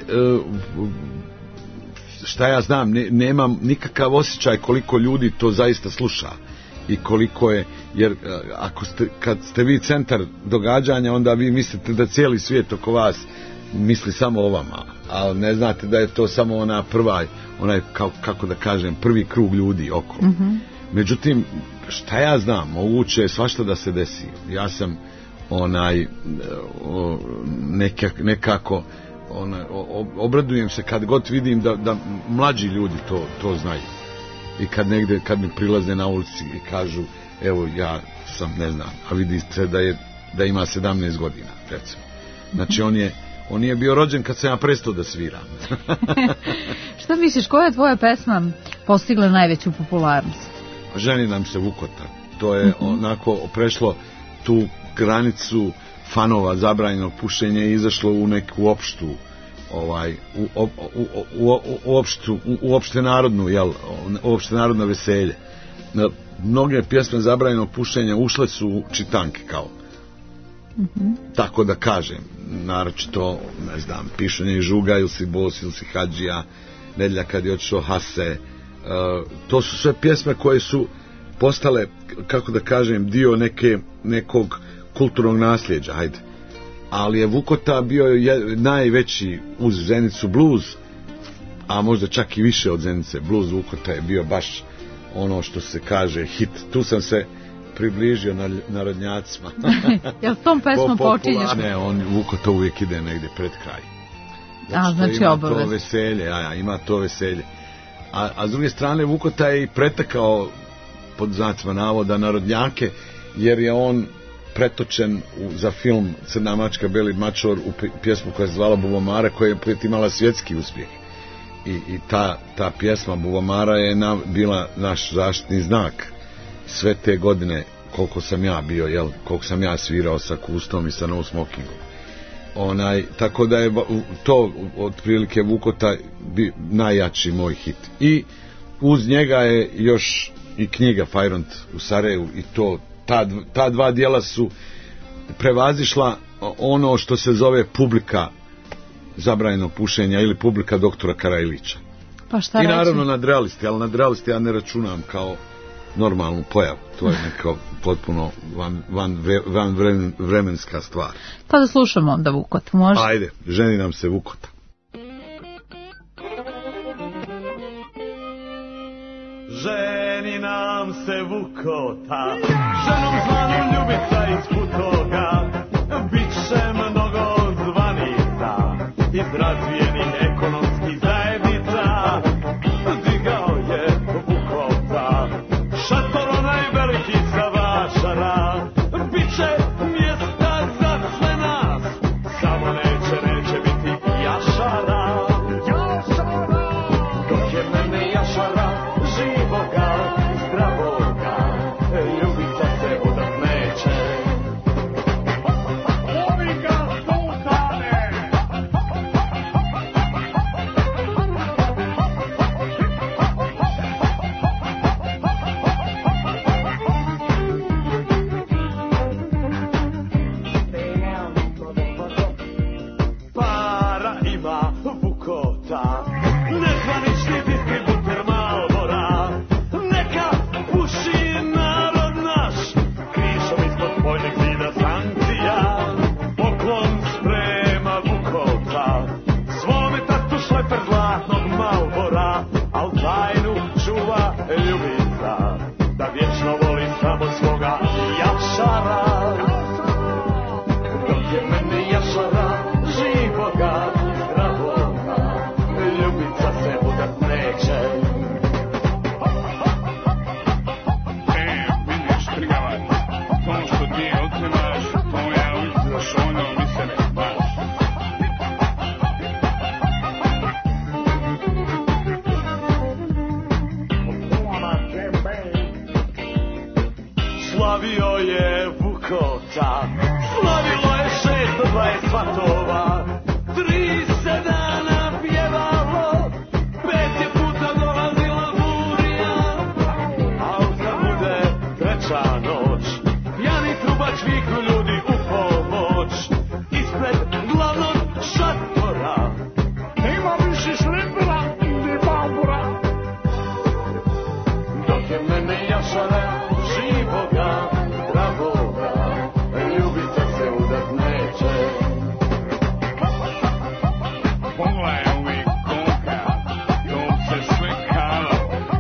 Speaker 5: šta ja znam, ne, nemam nikakav osjećaj koliko ljudi to zaista sluša i koliko je, jer ako ste, kad ste vi centar događanja, onda vi mislite da cijeli svijet oko vas misli samo o vama, ali ne znate da je to samo ona prva, onaj, kako, kako da kažem, prvi krug ljudi oko. Mm-hmm. Međutim, šta ja znam, moguće je svašta da se desi. Ja sam onaj o, nekak, nekako onaj, o, obradujem se kad god vidim da, da mlađi ljudi to, to znaju. I kad negde, kad mi prilaze na ulici i kažu, evo ja sam, ne znam, a vidi se da je, da ima sedamnaest godina, recimo. Znači on je, on je bio rođen kad sam ja prestao da sviram.
Speaker 3: Šta misliš, koja je tvoja pesma postigla najveću popularnost?
Speaker 5: Ženi nam se Vukota. To je mm-hmm. onako prešlo tu granicu fanova zabranjenog pušenja je izašlo u neku opštu ovaj u u u u, u opštu u, u opštenarodnu jel opštenarodno veselje. Na mnoge pjesme zabranjenog pušenja ušle su u čitanke kao. Mm-hmm. Tako da kažem, naročito, ne znam, Pišunje i žuga, ili si bos, ili si hadžija, Nedjelja kad je otišao Hase, uh, to su sve pjesme koje su postale, kako da kažem, dio neke, nekog kulturnog nasljeđa, hajde. Ali je Vukota bio je, najveći uz Zenicu blues, a možda čak i više od Zenice. Blues Vukota je bio baš ono što se kaže hit. Tu sam se približio na, narodnjacima.
Speaker 3: Jel tom pesmom po, počinješ?
Speaker 5: Ne, on Vukota uvijek ide negdje pred kraj.
Speaker 3: Zato a, znači
Speaker 5: ima
Speaker 3: obavez.
Speaker 5: to veselje, a, a, ima to veselje. A, a s druge strane Vukota je i pretekao pod znacima navoda narodnjake, jer je on pretočen u, za film Crna mačka, beli mačor u pjesmu koja se zvala Bubamara, koja je pred imala svjetski uspjeh. I, i ta, ta pjesma Bubamara je na, bila naš zaštitni znak sve te godine koliko sam ja bio, jel, koliko sam ja svirao sa Kustom i sa No Smokingom. Onaj, tako da je to otprilike Vukota bi najjači moj hit. I uz njega je još i knjiga Fajront u Sarajevu i to, ta, ta dva dijela su prevazišla ono što se zove publika zabranjenog pušenja ili publika doktora Karajlića.
Speaker 3: Pa šta
Speaker 5: I
Speaker 3: reći?
Speaker 5: naravno nadrealisti, ali nadrealisti ja ne računam kao normalnu pojavu. To je neka potpuno van, van, van vremen, vremenska stvar.
Speaker 3: Pa da slušamo onda Vukotu, može?
Speaker 5: Ajde, ženi nam se Vukota.
Speaker 6: Ženi nam se Vukota, ženom zvanom Ljubica iz Putoga, bit će mnogo zvanica iz razvijenih ekonomskih zajednica. Digao je Vukota šator onaj veliki sa Vašara, bit će mjesta za sve nas, samo neće, neće biti jašara. Dok je mene jašara živoga, zdravoga, Ljubica se udat neće. Ovi ga sultane! Para ima Vukota, nezvanični distributer Malbora, neka puši narod naš, krišom ispod spoljnih zida sankcija. Poklon sprema Vukota svome tatu šleper zlatnog Malbora, al tajnu čuva Ljubica, da vječno voli samo svoga jašara. Dok je mene jašara živoga, zdravoga, Ljubica se udat neće.
Speaker 10: E, vidiš, Trigava, to što ti otimaš, to ja uzdaš ono, mi se ne baš.
Speaker 6: Slavio je Vukota, slavilo je šesto dvadeset svatova, tri se dana pjevalo, pet je puta dolazila burja, a kad bude treća noć, pjani trubač viku ljudi u pomoć, ispred glavnog šatora, nema više šlepera ni bambura. Dok je mene jašara živoga, zdravoga, Ljubica se udat neće.
Speaker 10: Pogledaj ovih koka, to se sve kala.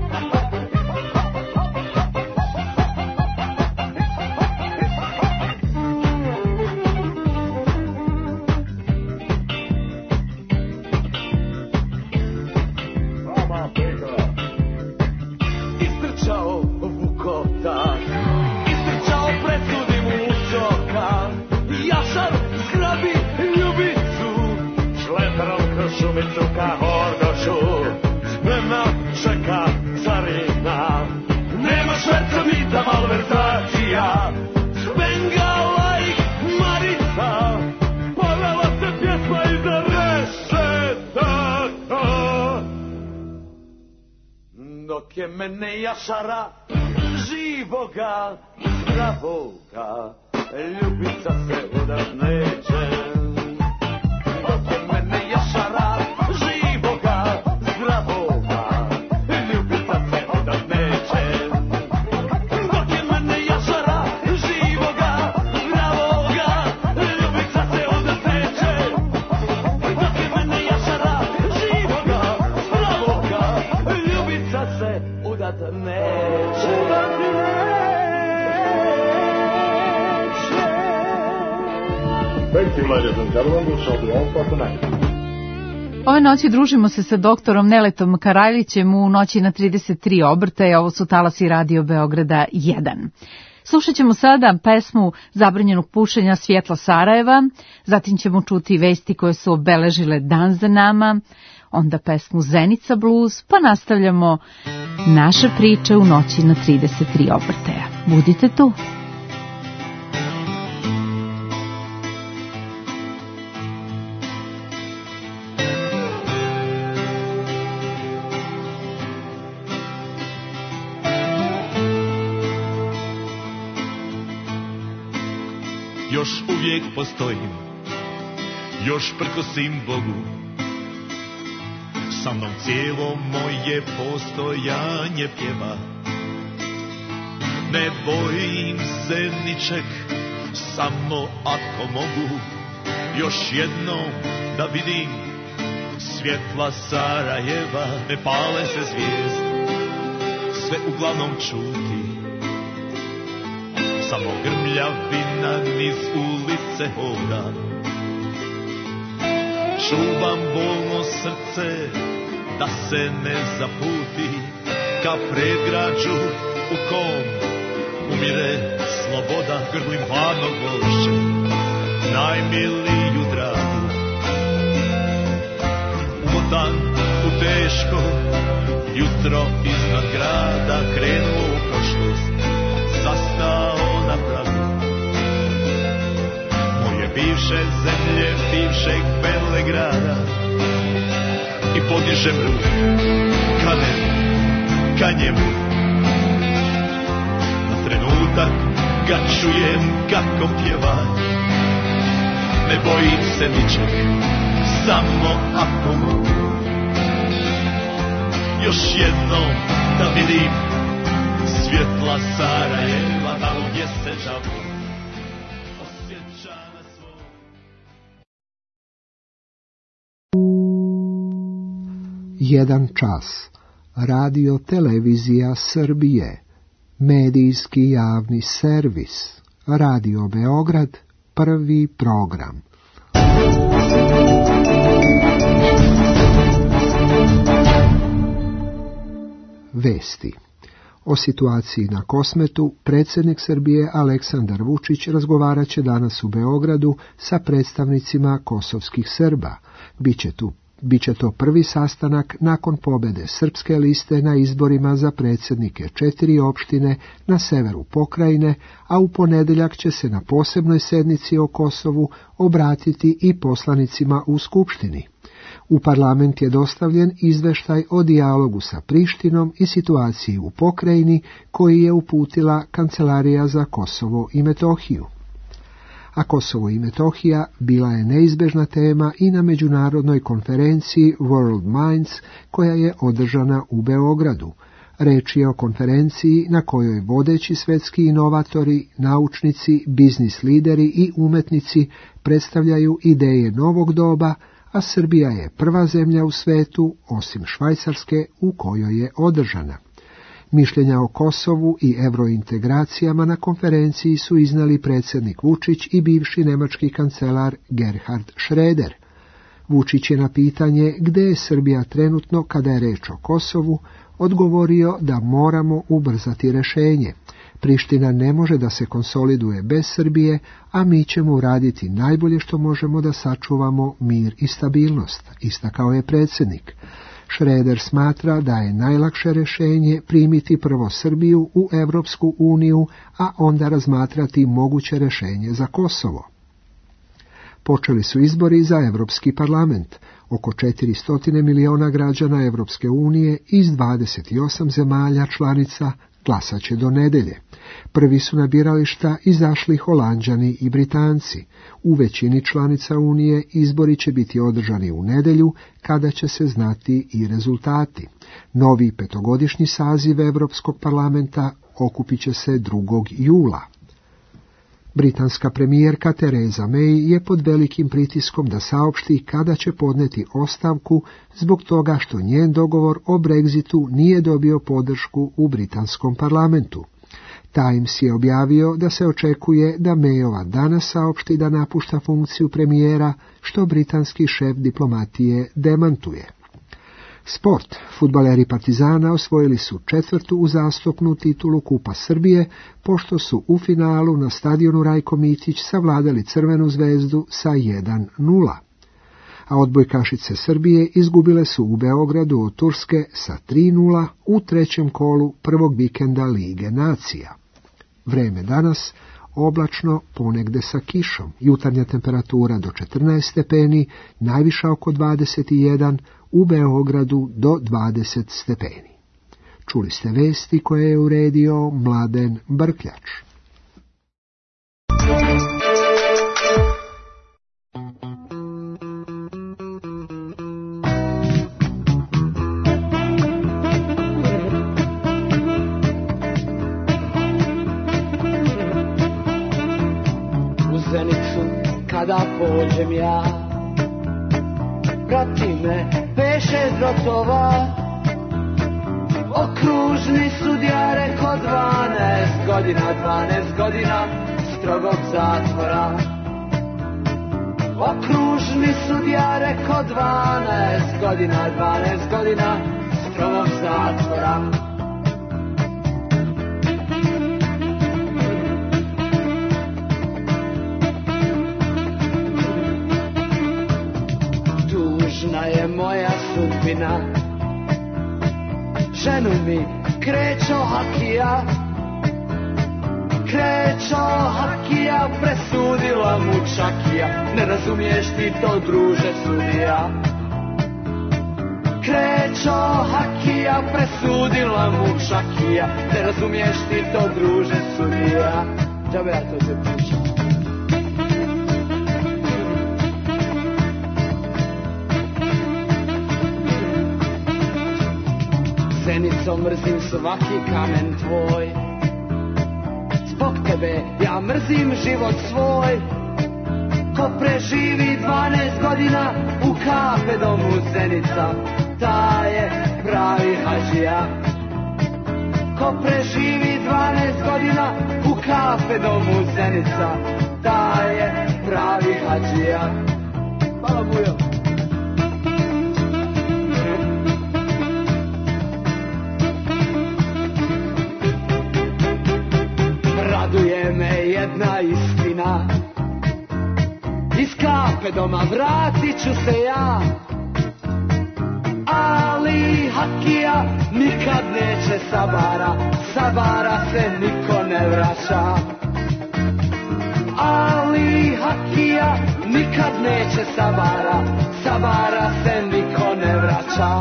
Speaker 6: Istrčao Vukota, istrčao pred sudi Mucoka, jašar zgrabi Ljubicu, šleperom kroz šumicu ka Horgošu, spremna čeka carina, nema šverca mita malverzacija, Bengala ih Marica, dok je mene jašara živoga, zdravoga, ljubica se udat neće. Dok je mene jašara živoga, zdravoga, ljubica se udat neće. Dok je mene jašara živoga, zdravoga, ljubica se udat neće. Dok je mene jašara živoga, zdravoga, ljubica se udat neće.
Speaker 7: Thank you, ladies and gentlemen. This shall be all for tonight.
Speaker 3: Ove noći družimo se sa doktorom Neletom Karajlićem u noći na trideset tri obrtaja. Ovo su talasi Radio Beograda jedan. Slušat ćemo sada pesmu zabranjenog pušenja Svjetla Sarajeva, zatim ćemo čuti vesti koje su obeležile dan za nama, onda pesmu Zenica blues, pa nastavljamo naše priče u noći na trideset tri obrtaja. Budite tu.
Speaker 11: Još uvijek postojim, još prkosim Bogu, sa mnom cijelo moje postojanje pjeva. Ne bojim se ničeg, samo ako mogu još jednom da vidim svjetla Sarajeva. Ne pale se zvijezde, sve uglavnom čuti, samo grmljavina niz ulice hoda. Čuvam bolno srce da se ne zaputi ka predgrađu u kom umire sloboda. Grlim hladno gošće, najmiliju dragu, umotan u teško jutro iznad grada. Krenuo u prošlost, zastao na pragu moje bivše zemlje, bivšeg Belegrada, i podižem ruke ka nebu, ka njemu. Na trenutak ga čujem kako pjeva. Ne bojim se ničeg, samo ako mogu još jednom da vidim svjetla Sarajeva, tamo gdje se žabu osjeća na svom.
Speaker 12: Jedan čas. Radio Televizija Srbije. Medijski javni servis. Radio Beograd. Prvi program. Vesti. O situaciji na Kosmetu predsjednik Srbije Aleksandar Vučić razgovarat će danas u Beogradu sa predstavnicima kosovskih Srba. Biće tu Biće to prvi sastanak nakon pobjede srpske liste na izborima za predsjednike četiri opštine na severu pokrajine, a u ponedjeljak će se na posebnoj sednici o Kosovu obratiti i poslanicima u Skupštini. U parlament je dostavljen izveštaj o dijalogu sa Prištinom i situaciji u pokrajini koji je uputila Kancelarija za Kosovo i Metohiju. A Kosovo i Metohija bila je neizbežna tema i na međunarodnoj konferenciji World Minds koja je održana u Beogradu. Reč je o konferenciji na kojoj vodeći svetski inovatori, naučnici, biznis lideri i umetnici predstavljaju ideje novog doba, a Srbija je prva zemlja u svetu, osim Švajcarske, u kojoj je održana. Mišljenja o Kosovu i evrointegracijama na konferenciji su iznali predsjednik Vučić i bivši nemački kancelar Gerhard Schröder. Vučić je na pitanje gdje je Srbija trenutno kada je reč o Kosovu odgovorio da moramo ubrzati rješenje. Priština ne može da se konsoliduje bez Srbije, a mi ćemo uraditi najbolje što možemo da sačuvamo mir i stabilnost, istakao je predsjednik. Schröder smatra da je najlakše rješenje primiti prvo Srbiju u Europsku uniju, a onda razmatrati moguće rješenje za Kosovo. Počeli su izbori za Europski parlament. Oko četiristo miliona građana Evropske unije iz dvadeset osam zemalja članica glasat će do nedelje. Prvi su na birališta izašli Holanđani i Britanci. U većini članica Unije izbori će biti održani u nedelju, kada će se znati i rezultati. Novi petogodišnji saziv Evropskog parlamenta okupit će se drugog jula. Britanska premijerka Theresa May je pod velikim pritiskom da saopšti kada će podneti ostavku zbog toga što njen dogovor o Brexitu nije dobio podršku u britanskom parlamentu. Times je objavio da se očekuje da Mayova danas saopšti da napušta funkciju premijera, što britanski šef diplomatije demantuje. Sport. Fudbaleri Partizana osvojili su četvrtu uzastopnu titulu Kupa Srbije, pošto su u finalu na stadionu Rajko Mitić savladali Crvenu zvezdu sa jedan nula. A odbojkašice Srbije izgubile su u Beogradu od Turske sa tri nula u trećem kolu prvog vikenda Lige nacija. Vreme danas oblačno, ponegde sa kišom, jutarnja temperatura do četrnaest stepeni, najviša oko dvadeset jedan, u Beogradu do dvadeset stepeni. Čuli ste vesti koje je uredio Mladen Brkljač.
Speaker 6: Kada pođem ja, prati me peše drotova, okružni sudija reko dvanaest godina, dvanaest godina strogog zatvora. Okružni sudija reko dvanaest godina, dvanaest godina strogog zatvora. Je moja sudbina, ženu mi krećo hakija, krećo hakija, presudila mu čakija, ne razumiješ ti to, druže sudija. Krećo hakija, presudila mu čakija, ne razumiješ ti to, druže sudija. Džabe ja to se pričam. Zenico, mrzim svaki kamen tvoj, zbog tebe ja mrzim život svoj. Ko preživi dvanaest godina u kafe domu Zenica, ta je pravi hađija. Ko preživi dvanaest godina u kafe domu Zenica, ta je pravi hađija. Hvala Bujo. Raduje me jedna istina, iz kafe doma vratit ću se ja, ali hakija nikad neće sabara, sabara se niko ne vraća. Ali hakija nikad neće sabara, sabara se niko ne vraća.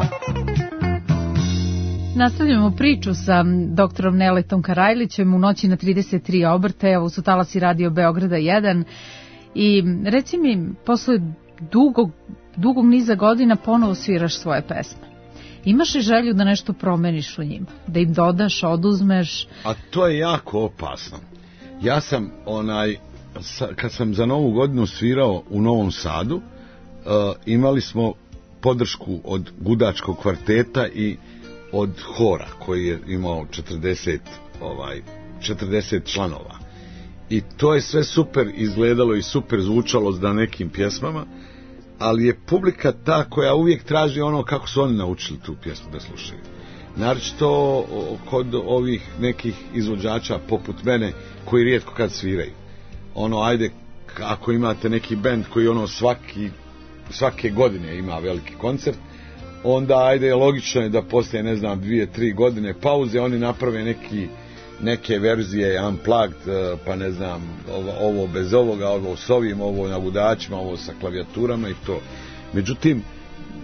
Speaker 3: Nastavljamo priču sa doktorom Neletom Karajlićem u noći na trideset tri obrte. Ovo su talasi Radio Beograda jedan. I reci mi, posle dugog, dugog niza godina ponovo sviraš svoje pesme. Imaš li želju da nešto promeniš u njima? Da im dodaš, oduzmeš?
Speaker 5: A to je jako opasno. Ja sam, onaj, kad sam za Novu godinu svirao u Novom Sadu, uh, imali smo podršku od gudačkog kvarteta i od hora koji je imao četrdeset, ovaj, četrdeset članova. I to je sve super izgledalo i super zvučalo na nekim pjesmama, ali je publika ta koja uvijek traži ono kako su oni naučili tu pjesmu da slušaju. Naročito kod ovih nekih izvođača poput mene koji rijetko kad sviraju. Ono, ajde, ako imate neki bend koji ono svaki, svake godine ima veliki koncert, onda ajde, logično je da poslije, ne znam, dvije, tri godine pauze oni naprave neki, neke verzije unplugged, pa ne znam, ovo, ovo bez ovoga, ovo s ovim, ovo na gudačima, ovo sa klavijaturama i to. Međutim,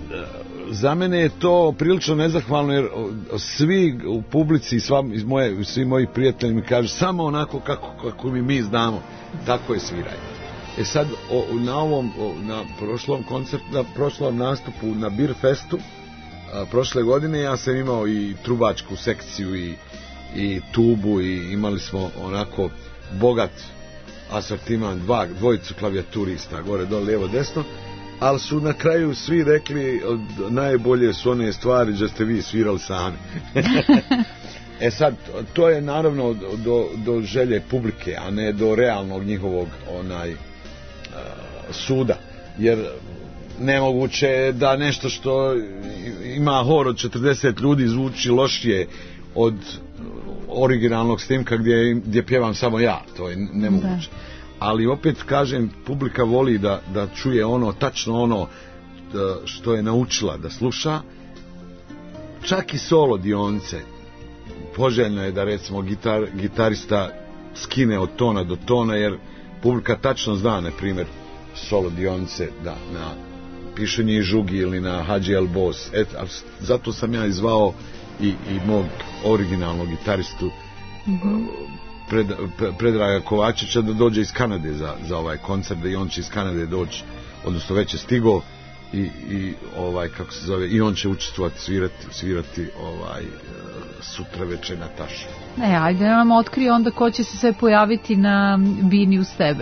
Speaker 5: za mene je to prilično nezahvalno, jer svi u publici, sva, iz moje, svi moji prijatelji mi kažu samo onako kako, kako mi mi znamo, tako je sviraj. E sad, o, na ovom, o, na prošlom koncertu, na prošlom nastupu na Beer Festu, a, prošle godine ja sam imao i trubačku sekciju i, i tubu i imali smo onako bogat asortiman, dva, dvojicu klavijaturista, gore, dole, lijevo, desno, ali su na kraju svi rekli najbolje su one stvari da ste vi svirali sami. E sad, to je naravno do, do želje publike, a ne do realnog njihovog onaj suda, jer nemoguće je da nešto što ima hor od četrdeset ljudi zvuči lošije od originalnog snimka gdje, gdje pjevam samo ja, to je nemoguće. Da. Ali opet kažem, publika voli da, da čuje ono, tačno ono da, što je naučila da sluša, čak i solo dionice. Poželjno je da recimo gitar, gitarista skine od tona do tona, jer publika tačno zna, na primjer, solo dionice da, na Pišonje i žugi ili na Hadži El Boss. Et, zato sam ja izvao i, i mog originalnog gitaristu mm-hmm. pred, pred, Predraga Kovačića da dođe iz Kanade za, za ovaj koncert, da i on će iz Kanade doći, odnosno već je stigao i, i ovaj kako se zove, i on će učestvovati, svirati, svirati ovaj sutra večer na Tašu.
Speaker 3: Ne, ajde nam otkrije onda ko će se sve pojaviti na bini uz tebe.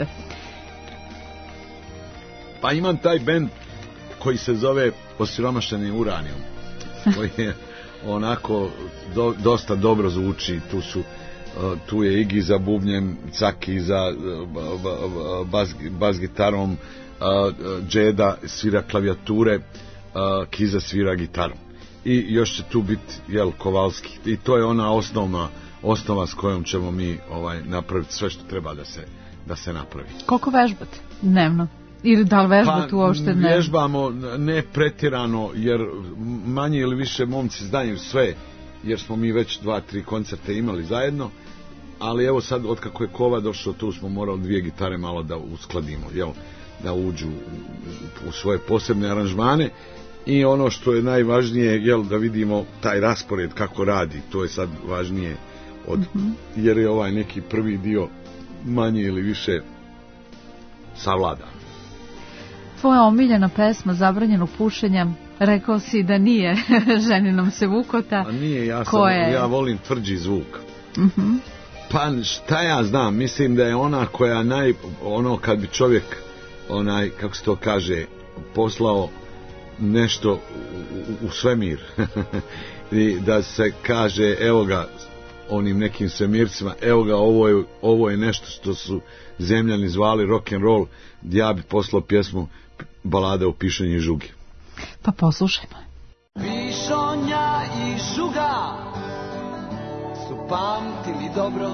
Speaker 5: Pa imam taj bend koji se zove Osiromašeni uranijum, koji je onako do, dosta dobro zvuči. Tu su uh, tu je Igi za bubnjem, Caki za uh, bas, bas gitarom, uh, Džeda svira klavijature, uh, Kiza svira gitarom. I još će tu biti jel Kovalski. I to je ona osnovna osnova s kojom ćemo mi ovaj napraviti sve što treba da se da se napravi.
Speaker 3: Koliko vežbate dnevno? Ili da li vežbate
Speaker 5: pa,
Speaker 3: uopšte dnevno?
Speaker 5: Vežbamo ne pretjerano, jer manje ili više momci znaju sve, jer smo mi već dva, tri koncerte imali zajedno, ali evo sad, otkako je Kova došao, tu smo morali dvije gitare malo da uskladimo, jel, da uđu u, u svoje posebne aranžmane. I ono što je najvažnije, jel, da vidimo taj raspored kako radi, to je sad važnije od, mm-hmm. jer je ovaj neki prvi dio manje ili više savladan.
Speaker 3: Tvoja omiljena pesma Zabranjeno pušenje, rekao si da nije Ženi nam se vukota.
Speaker 5: A nije, ja, sam,
Speaker 3: je...
Speaker 5: ja volim tvrđi zvuk.
Speaker 3: Mm-hmm.
Speaker 5: Pa šta ja znam, mislim da je ona koja naj, ono kad bi čovjek onaj, kako se to kaže, poslao nešto u, u, u svemir i da se kaže evo ga onim nekim svemircima, evo ga ovo je, ovo je nešto što su zemljani zvali rock and roll, ja bi poslao pjesmu Balada o Pišonju i žugi.
Speaker 3: Pa poslušajmo.
Speaker 6: Pišonja i žuga su pamtili dobro,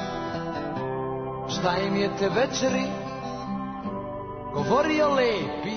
Speaker 6: šta im je te večeri govorio lepi.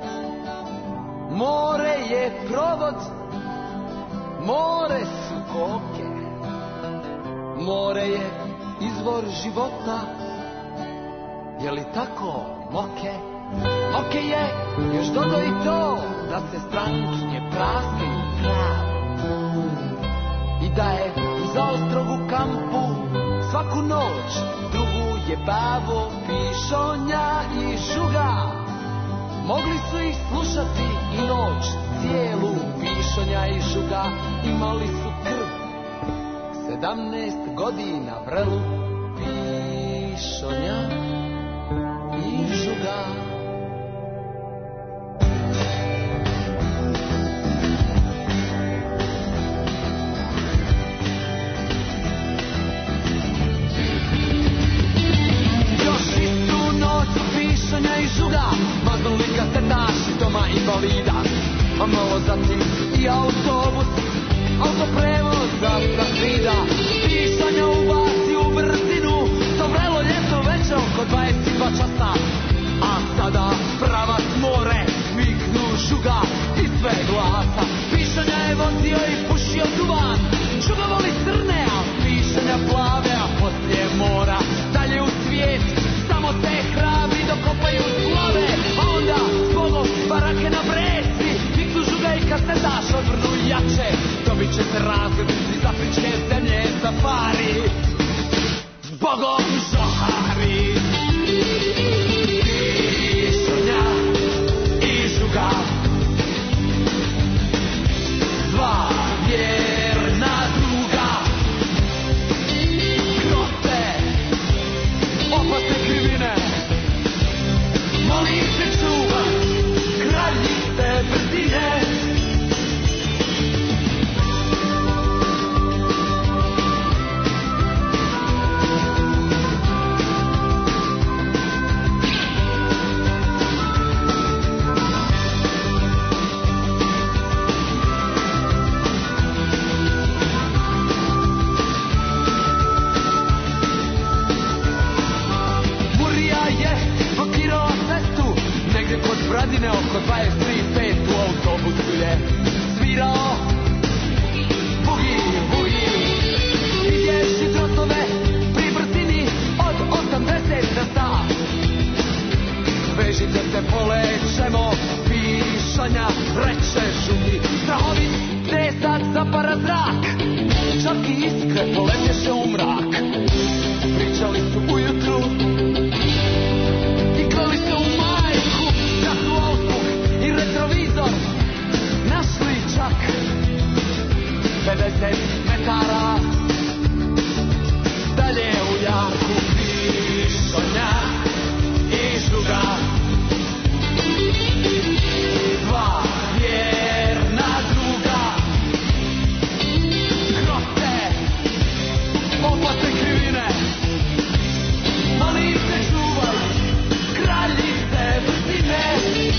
Speaker 6: More je provod, more su koke, more je izvor života, je li tako, moke? Moke je, još dodo i to, da se strančnje praskaju travu i da je za ostrogu kampu svaku noć drugu je bavo pišonja i žuga. Mogli su ih slušati i noć cijelu, pišonja i žuga imali su krv, sedamnaest godina vrelu, pišonja i žuga. Još istu noć pišonja i žuga maznuli kasetaši doma invalida, a malo zatim i autobus, autoprevoz za Sakrida. Pišanja ubaci u brzinu, to vrelo ljeto već oko dvadeset dva časa, a sada pravac more, smiknu žuga i sve glasa. Pišanja je vozio i pušio duvan, žuga voli crne, a pišanja plave, a poslije mora dalje u svijet, samo te hrabri dokopaju slave, a onda zbogom barake na breci, niknu žuga će se razglediti za afričke zemlje safari. Zbogom žohari. Pišonja i žuga, dva vjerna druga, krote, opasne krivine, molim te čuvaj, kraljiste brzine. Radine oko dvadeset tri pet u autobusu je svirao bugi, bugi. Vidješ i drotove pri brzini od osamdeset na sat. Vežite se, polećemo, pišanja, reče šumi. Strahovit tresak zapara zrak, čak i iskre poletješe u mrak. Pričali su ujutru, igrali se u majku, da su auspuh i retrovizor našli čak pedeset metara dalje u jarku. Pišonja i žuga, dva vjerna druga, krote, opasne krivine, molim te čuvaj, kraljice brzine.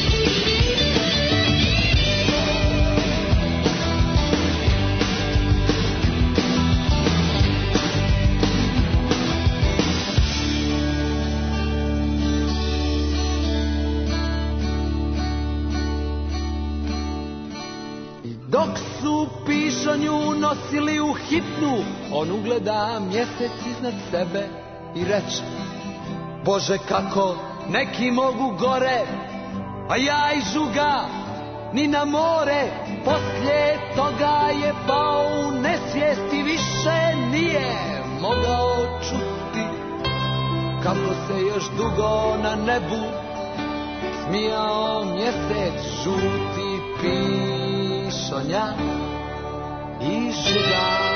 Speaker 6: Dok su pišonju nosili u hitnu, on ugleda mjesec iznad sebe i reče: Bože, kako neki mogu gore, a ja i žuga ni na more. Poslije toga je pao u nesvijest i više nije mogao čuti kako se još dugo na nebu smijao mjesec žuti. Pišonja i žuga.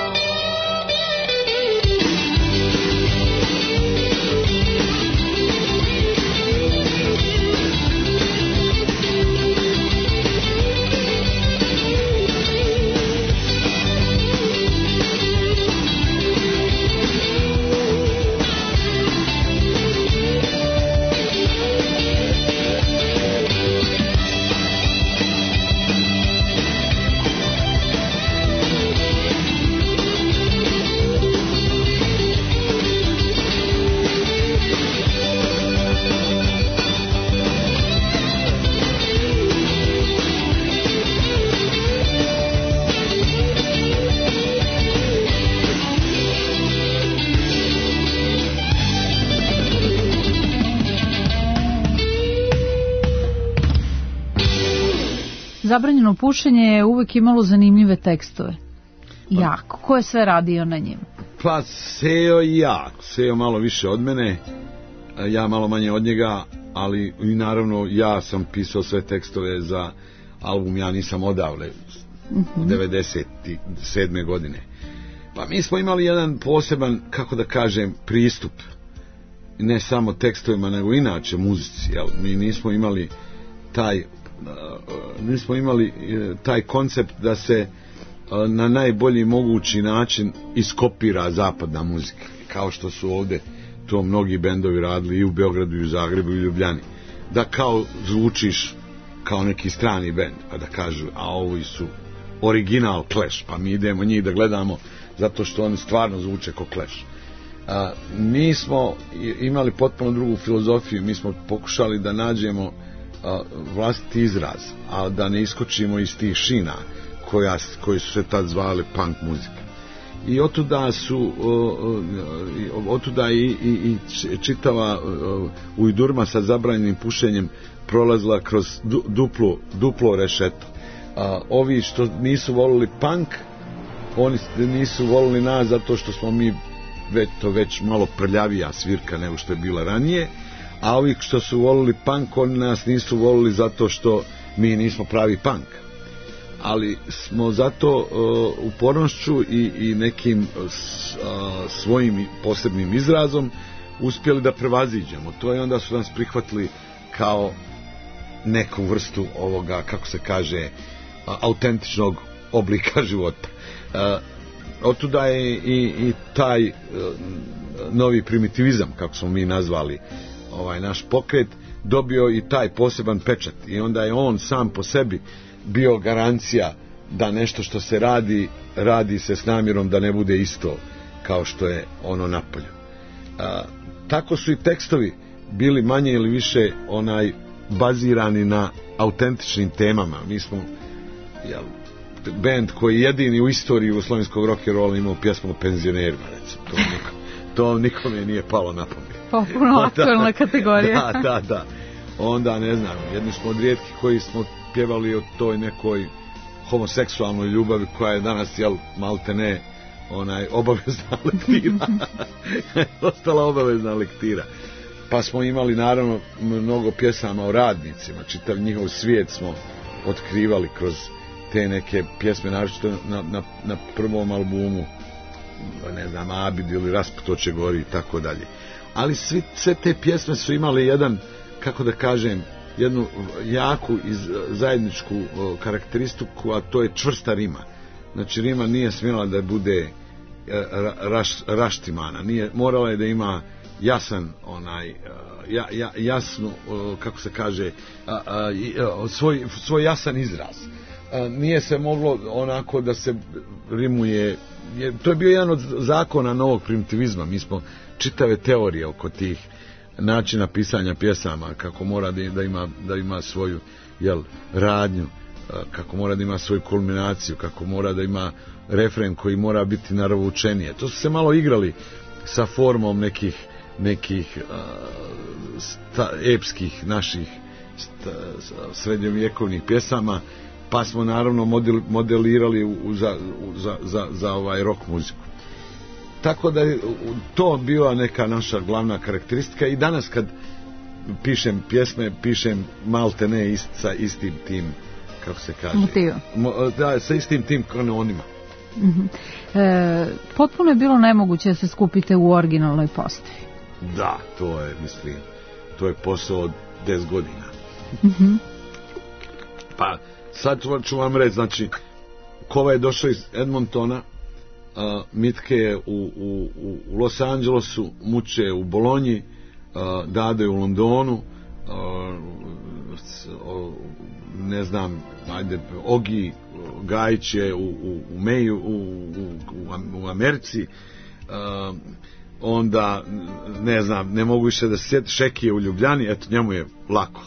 Speaker 3: Zabranjeno pušenje je uvek imalo zanimljive tekstove. Jako. Ko je sve radio na njima?
Speaker 5: Pa Seo i ja. Seo malo više od mene, ja malo manje od njega, ali i naravno ja sam pisao sve tekstove za album Ja nisam odavle, uh-huh. devedeset sedme godine. Pa mi smo imali jedan poseban, kako da kažem, pristup, ne samo tekstovima, nego inače muzici, jel? Mi nismo imali taj nismo imali taj koncept da se na najbolji mogući način iskopira zapadna muzika, kao što su ovdje to mnogi bendovi radili i u Beogradu i u Zagrebu i u Ljubljani, da kao zvučiš kao neki strani bend, pa da kažu a ovi su original Clash, pa mi idemo njih da gledamo zato što oni stvarno zvuče kao Clash. A, mi smo imali potpuno drugu filozofiju, mi smo pokušali da nađemo a, vlastiti izraz, a da ne iskočimo iz tih šina koja, koji su se tad zvali punk muzika. I otuda su otuda i, i, i čitava ujdurma sa zabranjenim pušenjem prolazila kroz du, duplo, duplo rešeto. A, ovi što nisu volili punk oni nisu volili nas zato što smo mi već, to već malo prljavija svirka nego što je bila ranije, a ovi što su volili punk, oni nas nisu volili zato što mi nismo pravi punk. Ali smo zato uh, upornošću i, i nekim uh, svojim posebnim izrazom uspjeli da prevaziđemo to, i onda su nas prihvatili kao neku vrstu ovoga, kako se kaže, uh, autentičnog oblika života. Uh, otuda je i, i taj uh, novi primitivizam, kako smo mi nazvali ovaj naš pokret, dobio i taj poseban pečat, i onda je on sam po sebi bio garancija da nešto što se radi, radi se s namjerom da ne bude isto kao što je ono napolju. A, tako su i tekstovi bili manje ili više onaj bazirani na autentičnim temama. Mi smo jel, band koji jedini u istoriji jugoslovenskog rock and rolla imao pjesmu o penzionerima, recimo. To, niko, to nikome nije palo na pamet.
Speaker 3: Popularna aktualna kategorija.
Speaker 5: Da, da, da. Onda, ne znam, jedni smo od rijetkih koji smo pjevali o toj nekoj homoseksualnoj ljubavi koja je danas, jel, malte ne, onaj, obavezna lektira. Ostala obavezna lektira. Pa smo imali, naravno, mnogo pjesama o radnicima. Čitav njihov svijet smo otkrivali kroz te neke pjesme, naročito na, na, na prvom albumu, ne znam, Abid ili Rasputoće gori i tako dalje. Ali svi, sve te pjesme su imali jedan, kako da kažem, jednu jaku i zajedničku karakteristiku, a to je čvrsta rima. Znači, rima nije smjela da bude raš, raštimana, nije, morala je da ima jasan onaj ja, ja, jasnu, kako se kaže, svoj, svoj jasan izraz. Nije se moglo onako da se rimuje. To je bio jedan od zakona novog primitivizma. Mi smo čitave teorije oko tih načina pisanja pjesama, kako mora da, da ima da ima svoju, jel, radnju, kako mora da ima svoju kulminaciju, kako mora da ima refren koji mora biti naravoučenije. To su se malo igrali sa formom nekih nekih uh, sta, epskih naših sta, srednjovjekovnih pjesama, pa smo naravno model, modelirali u, u, za, u, za, za, za ovaj rock muziku. Tako da je to bila neka naša glavna karakteristika, i danas kad pišem pjesme, pišem malte ne ist, sa istim tim, kako se kaže, Mo, da, sa istim tim kanonima.
Speaker 3: Mm-hmm. E, potpuno je bilo nemoguće da se skupite u originalnoj postavi.
Speaker 5: Da, to je, mislim, to je posao od deset godina.
Speaker 3: Mm-hmm.
Speaker 5: Pa sad ću vam reći, znači, Kova je došao iz Edmontona, uh, Mitke je u, u, u Los Angelesu, Muče je u Bolonji, uh, Dado je u Londonu, uh, uh, ne znam, ajde, Ogi Gajić je u, u, u Meju, u, u, u Americi, uh, onda, ne znam, ne mogu više da se sjeti, Šeki je u Ljubljani, eto, njemu je lako.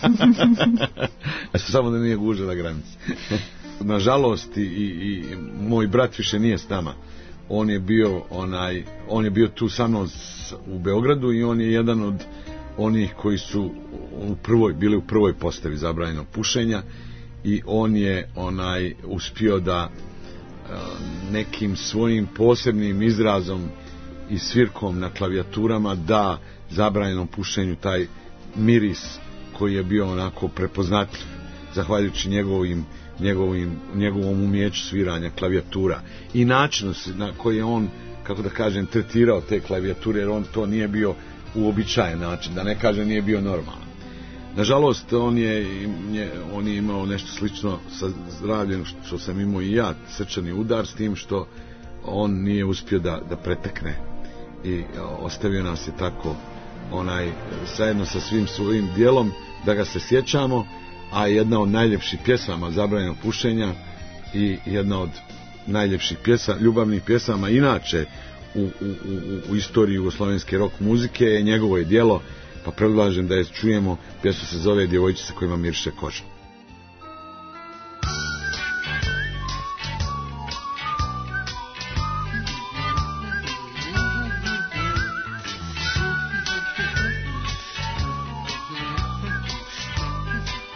Speaker 5: Samo da nije guža na granici. Nažalost, i, i, i moj brat više nije s nama. On je bio onaj, on je bio tu sa mnom u Beogradu, i on je jedan od onih koji su u prvoj, bili u prvoj postavi zabranjenog pušenja, i on je onaj uspio da nekim svojim posebnim izrazom i svirkom na klavijaturama da zabranjenom pušenju taj miris koji je bio onako prepoznatljiv zahvaljujući njegovim, njegovim, njegovom umjeću sviranja klavijatura i načinu na koji je on, kako da kažem, tretirao te klavijature, jer on to nije bio uobičajen način, da ne kaže nije bio normalan. Nažalost, on je, on je imao nešto slično sa zdravljem što sam imao i ja, srčani udar, s tim što on nije uspio da, da pretekne i ostavio nas je tako onaj, zajedno sa svim svojim dijelom da ga se sjećamo, a jedna od najljepših pjesama zabranjenog pušenja i jedna od najljepših pjesa, ljubavnih pjesama inače u, u, u, u istoriji jugoslovenske rock muzike je njegovo je djelo, pa predlažem da je čujemo. Pjesma se zove Djevojčica kojima miriše koža.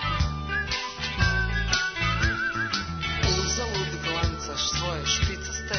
Speaker 9: Uzalud glancaš svoje špicaste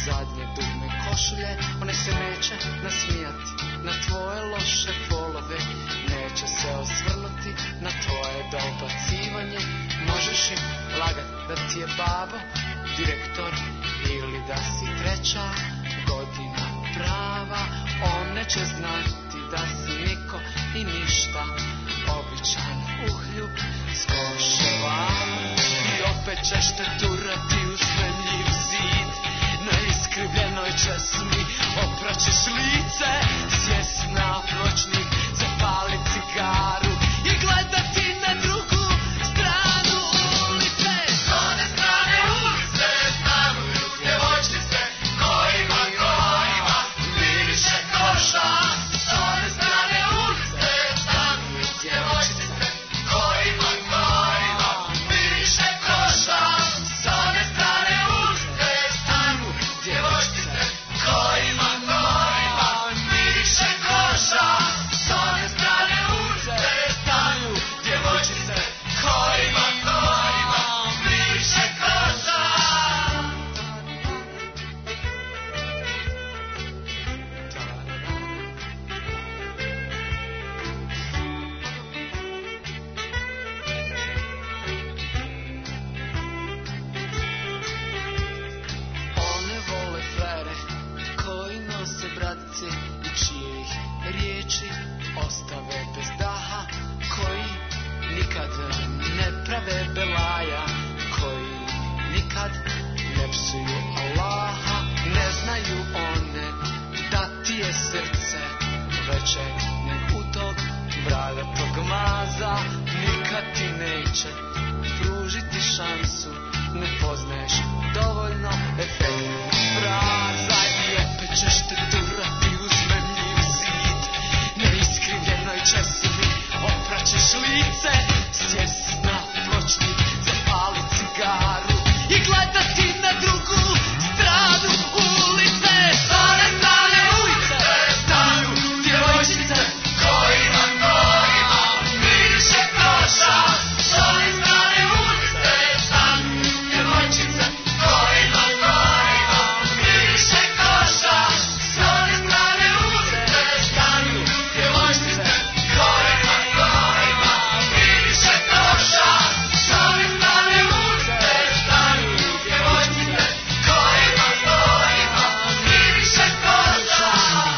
Speaker 9: zadnje dugme košulje, one se neće nasmijati na tvoje loše polove, neće se osvrnuti na tvoje dobacivanje. Možeš im lagat da ti je babo direktor ili da si treća godina prava, one će znati da si niko i ništa, običan uhljub s koševa. I opet ćeš te turati u smenljiv zid, na iskrivljenoj česmi opraćeš lice, sjest na pločnik, zapali cigaru i gledati na drugu stranu ulice. S one strane ulice stanuju djevojčice kojima, kojima miriše koša. S one strane ulice stanuju djevojčice kojima, kojima miriše koša. S one strane ulice stanuju djevojčice kojima, kojima miriše koša. S one strane ulice stanuju djevojčice kojima, kojima miriše koša. One vole frere koji nose bratice i čije ih riječi ostave bez daha, koji nikad ne prave belaja, koji nikad ne psuju Allaha. Ne znaju one da ti je srce veće nek u tog bradatog maza, nikad ti neće pružiti šansu, ne poznaješ dovoljno efektnih fraza. I opet ćeš te turati u zmenljiv zid, na iskrivljenoj česmi opraćeš lice, sjest na pločnik, zapali cigaru i gledati na drugu stranu ulice. S one strane ulice stanu djevojčice kojima, kojima miriše koša. S one strane ulice stanu djevojčice kojima, kojima miriše koša. S one strane ulice stanu djevojčice kojima, kojima miriše koša. S one strane ulice stanu djevojčice kojima, kojima miriše koša.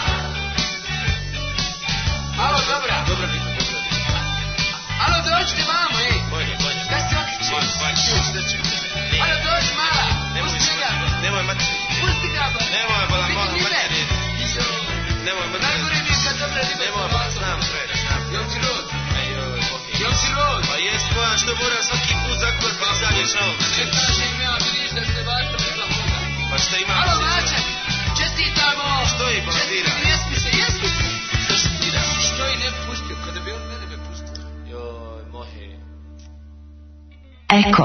Speaker 9: Alo, dobra. Dobra pita, dobra pita. Alo, dođite vamo, ej. Bolje, bolje. Kaj se okrećeš? Čući da ću. Alo, dođi, mala. Pusti ga.
Speaker 13: Nemoj materi.
Speaker 9: Pusti ga, ba.
Speaker 13: Nemoj, ba, moram materi. Nemoj materi.
Speaker 9: Najgore mi je kad dobra riba.
Speaker 13: Nemoj, ba, znam sve, znam.
Speaker 9: Jel si rod?
Speaker 13: Ej, oj, okej.
Speaker 9: Jel si rod?
Speaker 13: Pa jes, koja, što moram svaki put zakovat kad zadješ na ovom.
Speaker 9: Ne kažem ja, vidiš da se basta prikla voda.
Speaker 13: Pa šta imam?
Speaker 9: Alo, Mače, čestitamo.
Speaker 13: Što je, bandira?
Speaker 9: Jesmi se, jesmi se. Zašto ti da si što i ne pustio, kada bi on mene me pustio?
Speaker 13: Joj, mohe.
Speaker 2: Eko.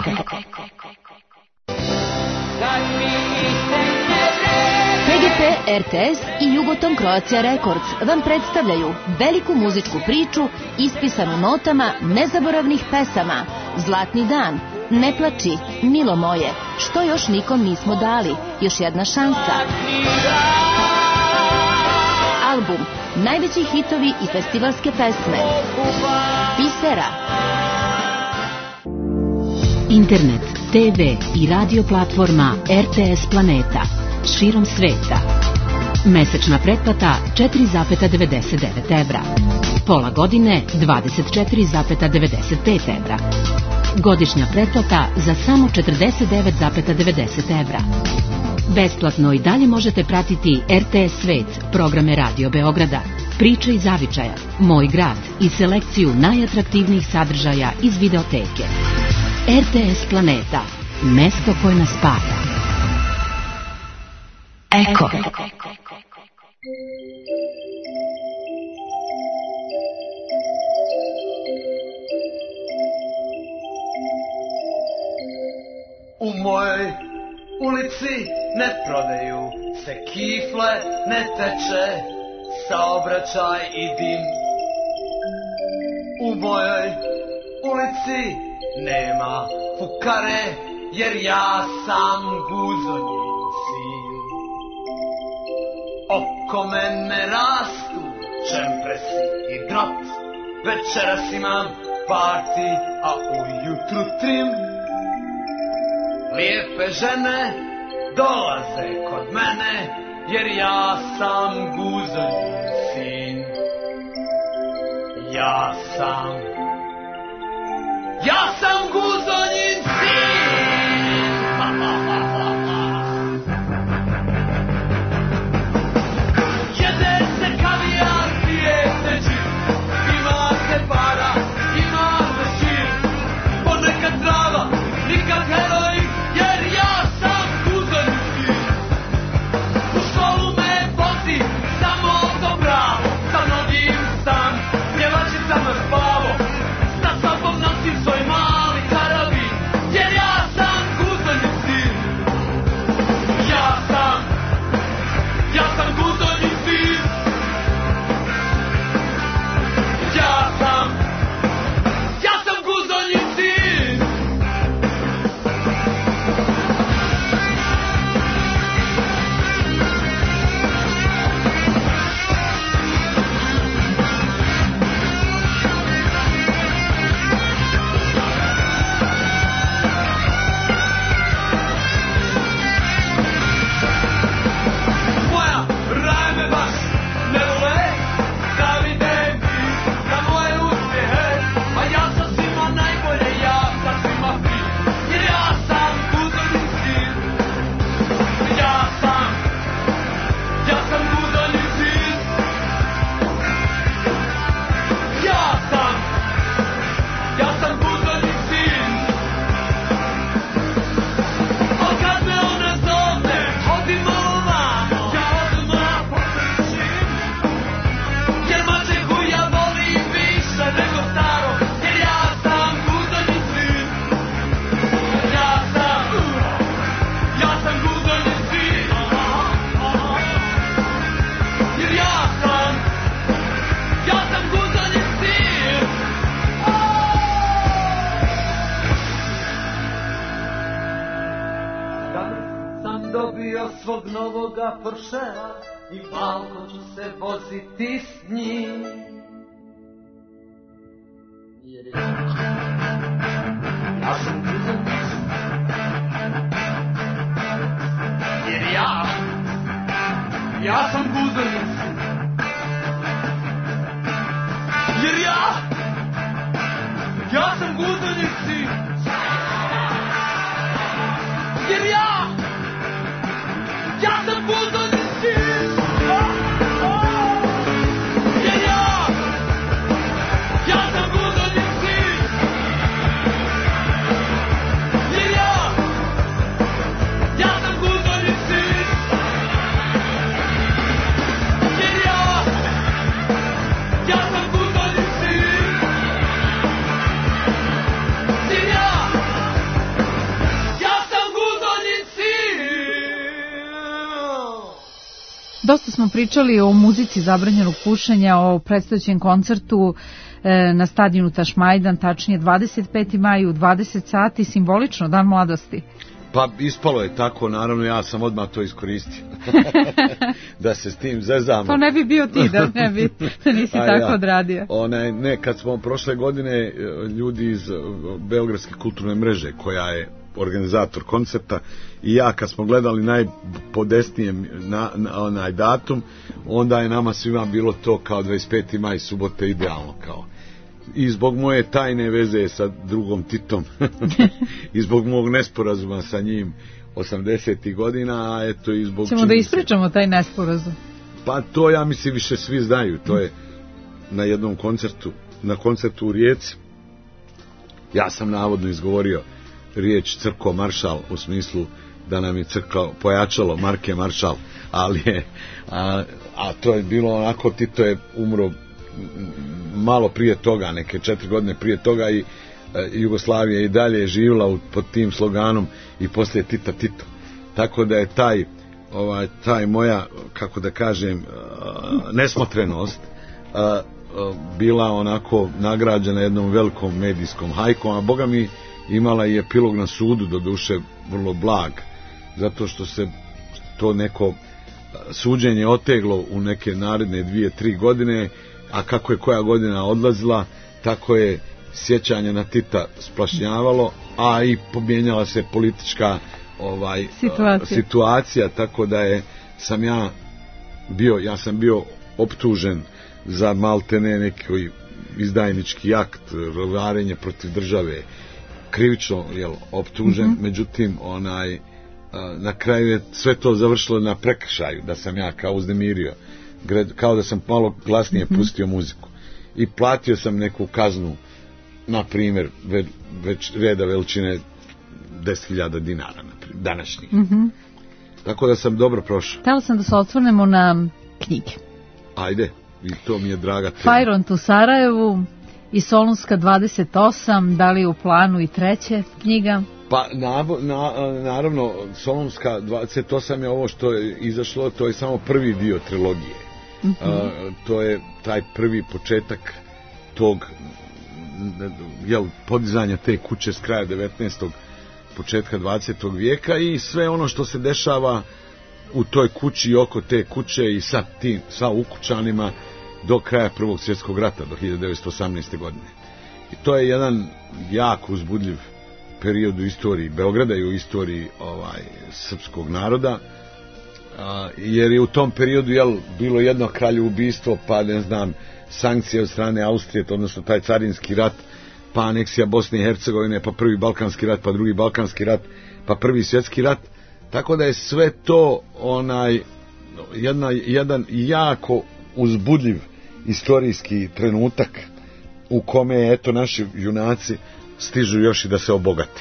Speaker 8: P G P, R T S i Jugoton Croatia Records vam predstavljaju veliku muzičku priču ispisanu notama nezaboravnih pesama. Zlatni dan, Ne plači, Milo moje, Što još nikom nismo dali, Još jedna šansa. Album, najveći hitovi i festivalske pesme. Bisera. Internet, T V i radio platforma R T S Planeta. Širom sveta. Mesečna pretplata četiri zarez devedeset devet evra. Pola godine dvadeset četiri zarez devedeset pet evra. Godišnja pretplata za samo četrdeset devet zarez devedeset evra. Besplatno i dalje možete pratiti R T S Svet, programe Radio Beograda, priče iz zavičaja, Moj grad i selekciju najatraktivnijih sadržaja iz videoteke. R T S Planeta, mesto koje nas spaja.
Speaker 2: Eko.
Speaker 6: U mojoj ulici ne prodaju se kifle, ne teče saobraćaj i dim. U mojoj ulici nema fukare, jer ja sam guzonjin sin. oko mene rastu čempresi i grot. Večeras imam parti, a ujutru trim. Lijepe žene dolaze kod mene, jer ja sam Guzonjin sin. Ja sam, ja sam Guzonjin sin. Ha, ha, ha, ha, ha. Jede se kavijar, pije se džin, ima se para, ima se šir. Ponekad trava, nikad heroin, jer ja sam Guzonjin sin. U školu me vozi samo dobra, sa mnogim sam, djevačicama spavo. Sa sobom nosim svoj mali karabin, jer ja sam Guzonjin sin. Ja sam, ja sam Guzonjin sin. Ja sam, ja sam Guzonjin sin. Moja rajme baš ne vole da vide mi na moje uspjehe, a ja sam svima najbolje, ja sam svima fin, jer ja sam Guzonjin sin. Ja sam, ja sam Guzonjin sin. Ja sam, ja sam Guzonjin sin. Al kad me ona zove, odimo vamo, ja odmah potrčim, jer mačehu ja volim više nego staro, jer ja sam Guzonjin sin. Ja sam, ja sam Guzonjin sin. Jer ja sam, ja sam Guzonjin sin. Danas sam dobio svog novoga Porschea i malko ću se voziti s njim. Jer ja, ja sam Guzonjin sin. Jer ja, ja sam Guzonjin sin. Jer ja, ja sam Guzonjin sin. Jer ja, ja sam Guzonjin sin. Jer ja, ja sam Guzonjin sin. Jer ja, ja sam Guzonjin sin. Jer ja, ja sam Guzonjin sin. Jer ja, ja sam Guzonjin sin.
Speaker 3: Dosta smo pričali o muzici zabranjenog pušenja, o predstojećem koncertu e, na stadionu Tašmajdan, tačnije dvadeset peti maj u dvadeset sati, simbolično, dan mladosti.
Speaker 5: Pa ispalo je tako, naravno ja sam odmah to iskoristio. Da se s tim zezamo.
Speaker 3: To ne bi bio ti da ne bi, da nisi
Speaker 5: A
Speaker 3: tako
Speaker 5: ja,
Speaker 3: odradio.
Speaker 5: Onaj, ne, kad smo prošle godine ljudi iz Beogradske kulturne mreže, koja je organizator koncerta, i ja kad smo gledali najpodesnijem na, na onaj datum, onda je nama svima bilo to kao dvadeset peti maj, subote, idealno kao. I zbog moje tajne veze sa drugom Titom i zbog mog nesporazuma sa njim osamdesetih godina, a eto i zbog...
Speaker 3: Ćemo da ispričamo taj nesporazum.
Speaker 5: Pa to ja mislim više svi znaju, to je na jednom koncertu, na koncertu u Rijeci, ja sam navodno izgovorio riječ crko maršal u smislu da nam je crkva pojačalo marke maršal, ali je, a, a to je bilo onako, Tito je umro malo prije toga, neke četiri godine prije toga, i e, Jugoslavija i dalje je živjela u, pod tim sloganom i poslije Tita Tito. Tako da je taj, ovaj, taj moja, kako da kažem, uh, nesmotrenost uh, uh, bila onako nagrađena jednom velikom medijskom hajkom, a boga mi imala i epilog na sudu, do duše vrlo blag, zato što se to neko suđenje oteglo u neke naredne dvije, tri godine, a kako je koja godina odlazila, tako je sjećanje na Tita splašnjavalo, a i pomijenjala se politička ovaj situacija. situacija, tako da je sam ja bio, ja sam bio optužen za maltene neki izdajnički akt, rovarenje protiv države, krivično jel, optužen, mm-hmm. međutim onaj na kraju je sve to završilo na prekršaju, da sam ja kao uznemirio, kao da sam malo glasnije mm-hmm. pustio muziku i platio sam neku kaznu, na primjer već, već reda veličine deset hiljada dinara današnjih. Mm-hmm. Tako da sam dobro prošao.
Speaker 3: Htjela sam da se otvornemo na knjige.
Speaker 5: Ajde, i to mi je draga tema.
Speaker 3: Fajront u Sarajevu i Solunska dvadeset osam, da li je u planu i treće knjiga?
Speaker 5: Pa na, na, naravno Solunska dvadeset osam je ovo što je izašlo, to je samo prvi dio trilogije. Mm-hmm. A, to je taj prvi početak tog jel, podizanja te kuće s kraja devetnaestog početka dvadesetog vijeka i sve ono što se dešava u toj kući i oko te kuće i sa tim, sa ukućanima do kraja Prvog svjetskog rata, do hiljadu devetsto osamnaeste. godine. I to je jedan jako uzbudljiv period u istoriji Beograda i u istoriji ovaj, srpskog naroda, a, jer je u tom periodu jel, bilo jedno kraljeubistvo, pa ne znam, sankcije od strane Austrije, odnosno taj carinski rat, pa aneksija Bosne i Hercegovine, pa prvi Balkanski rat, pa drugi Balkanski rat, pa prvi svjetski rat, tako da je sve to onaj jedna, jedan jako uzbudljiv istorijski trenutak u kome eto naši junaci stižu još i da se obogate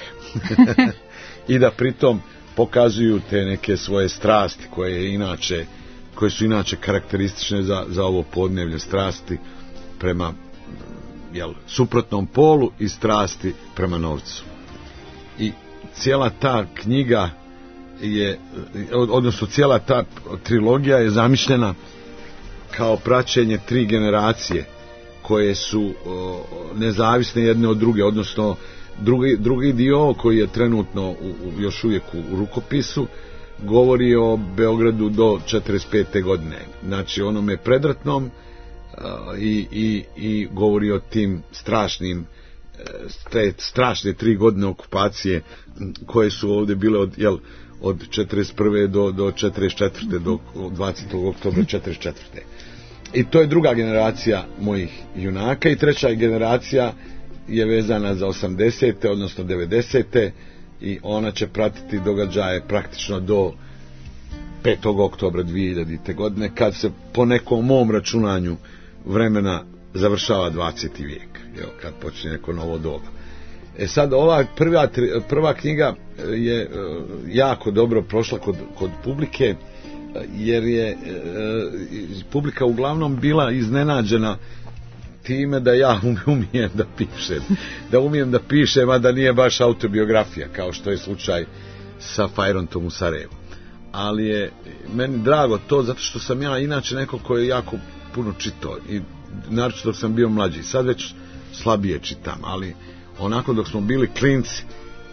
Speaker 5: i da pritom pokazuju te neke svoje strasti koje inače koje su inače karakteristične za, za ovo podneblje, strasti prema jel, suprotnom polu i strasti prema novcu. I cijela ta knjiga je, odnosno cijela ta trilogija je zamišljena kao praćenje tri generacije koje su o, nezavisne jedne od druge, odnosno drugi, drugi dio koji je trenutno u, u, još uvijek u, u rukopisu govori o Beogradu do četrdeset pete. godine, znači onome predratnom a, i, i, i govori o tim strašnim te strašne tri godine okupacije koje su ovdje bile od, jel, od četrdeset prve do, do četrdeset četvrte. do dvadesetog oktobra četrdeset četvrte. I to je druga generacija mojih junaka i treća generacija je vezana za osamdesete. odnosno devedesete. i ona će pratiti događaje praktično do petog oktobra dvije hiljadite. godine kad se po nekom mom računanju vremena završava dvadeseti vijek, evo, kad počne neko novo doba. E sad ova prva, prva knjiga je jako dobro prošla kod, kod publike, jer je e, publika uglavnom bila iznenađena time da ja umijem da pišem da umijem da pišem, a da nije baš autobiografija kao što je slučaj sa Fajrontom u Sarajevu. Ali je meni drago to zato što sam ja inače neko koji je jako puno čitao i naročito dok sam bio mlađi, sad već slabije čitam, ali onako dok smo bili klinci,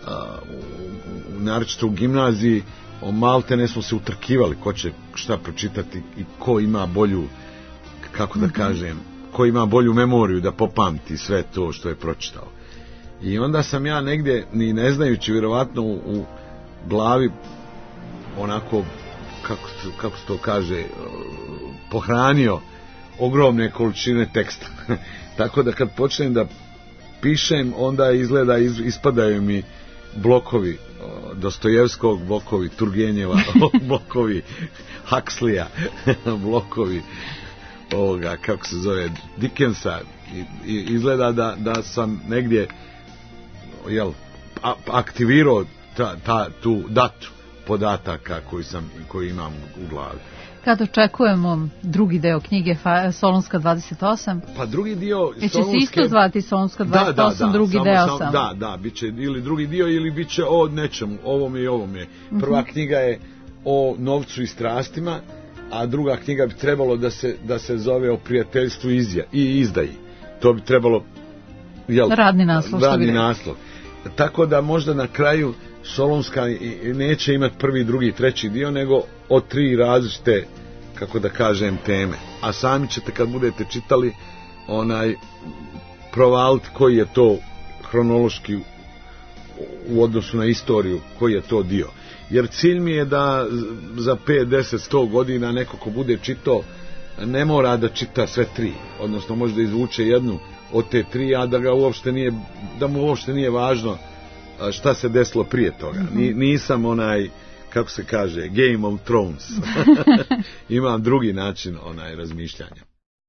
Speaker 5: uh, naročito u gimnaziji, o malte ne smo se utrkivali ko će šta pročitati i ko ima bolju, kako da kažem, ko ima bolju memoriju da popamti sve to što je pročitao. I onda sam ja negdje, ni ne znajući, vjerovatno u, u glavi onako, kako, kako se to kaže, pohranio ogromne količine teksta. Tako da kad počnem da pišem, onda izgleda, iz, ispadaju mi blokovi Dostojevskog, blokovi Turgenjeva, blokovi Huxleya, blokovi ovoga, kako se zove, Dickensa, i, i izgleda da, da sam negdje jel, a, aktivirao ta, ta, tu datu podataka koji, sam, koji imam u glavi.
Speaker 3: Kad očekujemo drugi deo knjige Solunska dvadeset osam?
Speaker 5: Pa drugi dio Solunske...
Speaker 3: Će se isto zvati Solunska dvadeset osam, da, da, da, drugi samo, deo sam?
Speaker 5: Sam. Da, da, bit će ili drugi dio ili bit će o nečemu, ovome i ovome. Prva uh-huh. knjiga je o novcu i strastima, a druga knjiga bi trebalo da se, da se zove o prijateljstvu izja, i izdaji. To bi trebalo... Jel,
Speaker 3: radni naslov.
Speaker 5: Radni naslov. tako da možda na kraju Solunska neće imati prvi, drugi, treći dio, nego od tri različite, kako da kažem, teme. A sami ćete kad budete čitali onaj provaliti koji je to hronološki u odnosu na istoriju, koji je to dio. Jer cilj mi je da za pet, deset, sto godina neko ko bude čitao ne mora da čita sve tri, odnosno može da izvuče jednu od te tri, a da ga uopšte nije, da mu uopšte nije važno šta se desilo prije toga. Ni, nisam onaj, kako se kaže, Game of Thrones. Imam drugi način onaj razmišljanja.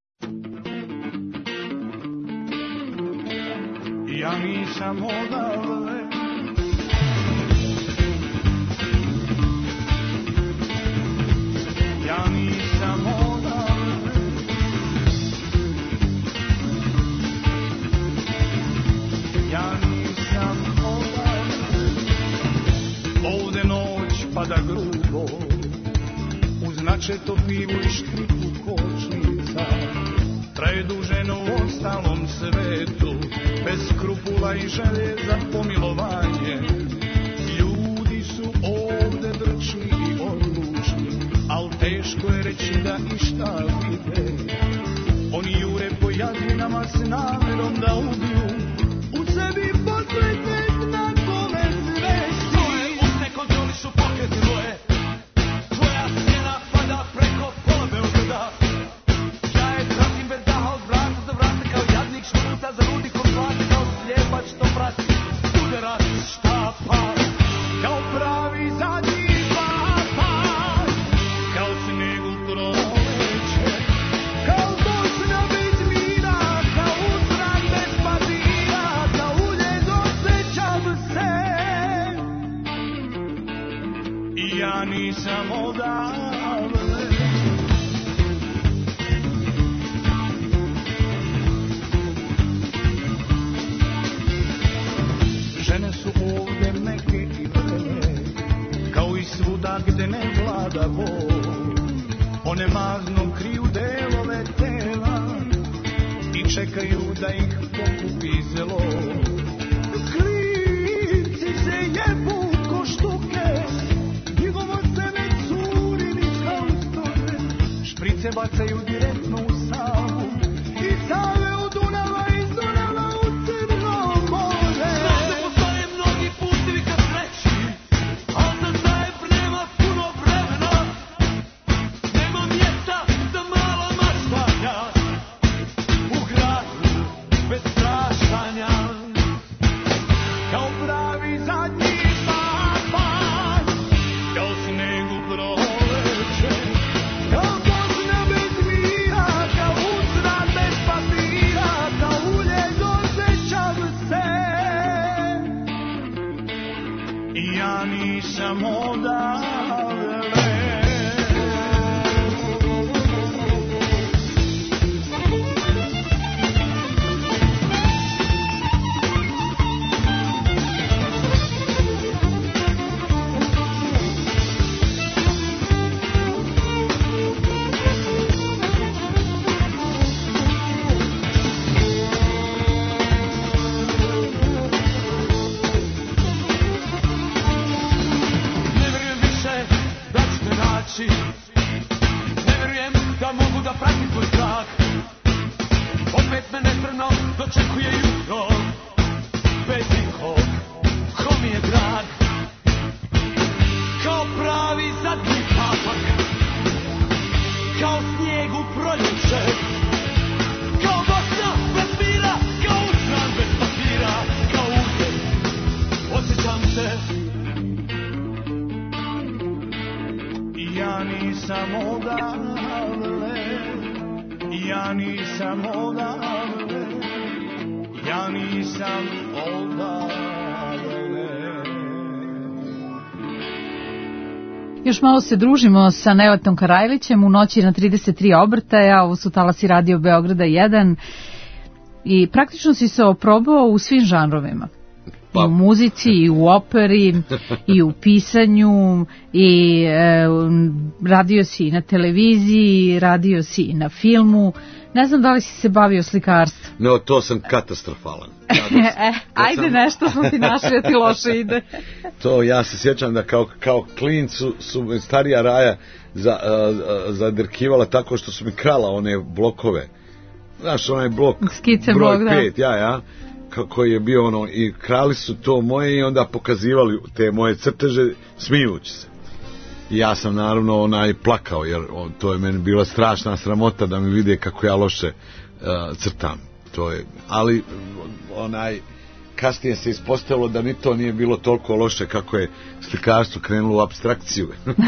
Speaker 10: Ja nisam odavle, ja nisam odavle, ja nisam odavle, ovde noć pada grubo, uz načeto pivo i škripu kočnica, traje duže no u ostalom svetu, bez skrupula i želje za pomilovanje. Ljudi su ovde drčni i odlučni, al teško je reći da išta vide. Oni jure po jadinama s namerom da ubiju, u sebi posvete znakove svesti. Tvoje usne kontrolišu pokret tvoje, tvoja sjena pada preko pola Beograda. Ja je pratim bez daha od vrata do vrata, kao jadnik šmuta za rudikom plate, kao slijepač što prati udarac štapa, kao pravi zadnji papa, kao sneg u proleće, kao Bosna bez mira, kao usran bez papira, kao uljez osjećam se. I ja nisam odavle, žene su ovde meke i vreme, kao i svuda gde ne vlada bol. One maznom kriju delove tela i čekaju da ih pokupi zelo. Klinci se jebu ko štuke, njihovo seme curi niz haustove, šprice bacaju direktno u Savu i Save u Dunava i Dunava u Crno more. Znam da postoje mnogi putevi ka sreći, al za zajev nema puno vremena, nema mjesta za mala maštanja u gradu bez praštanja, kao pravi zadnji papa, kao sneg u proleće, kao Bosna bez mira, kao usran bez papira, kao uljez osjećam se. I ja nisam odavle. Ne vjerujem više da ću te naći, ne vjerujem da mogu da pratim tvoj strah. Opet me nespremno dočekuje jutro, bez nikog ko mi je drag, kao pravi zadnji papak, kao snijeg u proljeće, kao Bosna bez mira, kao usran bez papira, kao uljez osjećam se. I ja nisam odavle, ja nisam odavle, ja nisam odavle.
Speaker 3: Još malo se družimo sa Nevetom Karajlićem u noći na trideset tri obrtaja. Ovo su talasi Radio Beograda jedan i praktično si se oprobao u svim žanrovima. I u muzici, i u operi, i u pisanju, i e, radio si na televiziji, radio si na filmu. Ne znam da li si se bavio slikarstvom.
Speaker 5: No, to sam katastrofalan.
Speaker 3: e, ajde sam... nešto smo ti našli, a ti loše ide.
Speaker 5: To ja se sjećam da kao, kao klinac su, su starija Raja za, uh, zadrkivala tako što su mi krala one blokove. Znaš, onaj blok
Speaker 3: Skice
Speaker 5: broj
Speaker 3: blok,
Speaker 5: pet, ja, ja, koji je bio ono, i krali su to moje i onda pokazivali te moje crteže smijući se. I ja sam naravno onaj plakao, jer on, to je meni bila strašna sramota da mi vide kako ja loše uh, crtam. To je, ali onaj kasnije se ispostavilo da ni to nije bilo toliko loše kako je slikarstvo krenulo u apstrakciju.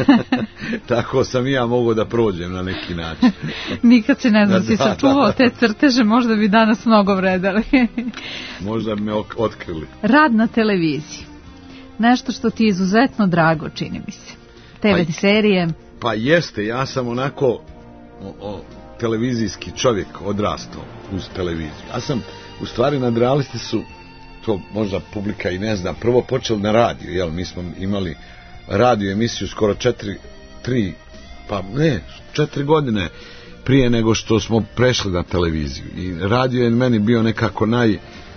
Speaker 5: Tako sam i ja mogao da prođem na neki način.
Speaker 3: Nikad se ne znam, si sačuvao te crteže, možda bi danas mnogo vredali.
Speaker 5: Možda bi me otkrili.
Speaker 3: Rad na televiziji. Nešto što ti je izuzetno drago, čini mi se. te ve
Speaker 5: pa,
Speaker 3: serije.
Speaker 5: Pa jeste, ja sam onako o, o, televizijski čovjek odrastao uz televiziju. Ja sam, u stvari, nadrealisti su, to možda publika i ne zna, prvo počeli na radiju, jel, mi smo imali radio emisiju skoro četiri, tri, pa ne, četiri godine prije nego što smo prešli na televiziju. I radio je meni bio nekako naj,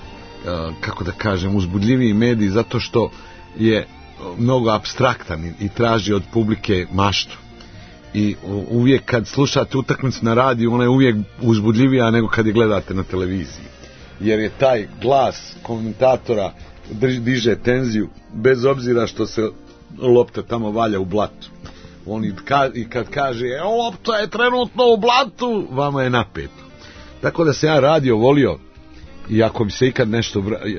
Speaker 5: kako da kažem, uzbudljiviji medij, zato što je mnogo apstraktan i traži od publike maštu. I uvijek kad slušate utakmicu na radiju, ona je uvijek uzbudljivija nego kad je gledate na televiziji. Jer je taj glas komentatora diže tenziju, bez obzira što se lopta tamo valja u blatu. On i kad kaže, e, lopta je trenutno u blatu, vama je napeto. Tako da se ja radio volio, i ako bi se ikad nešto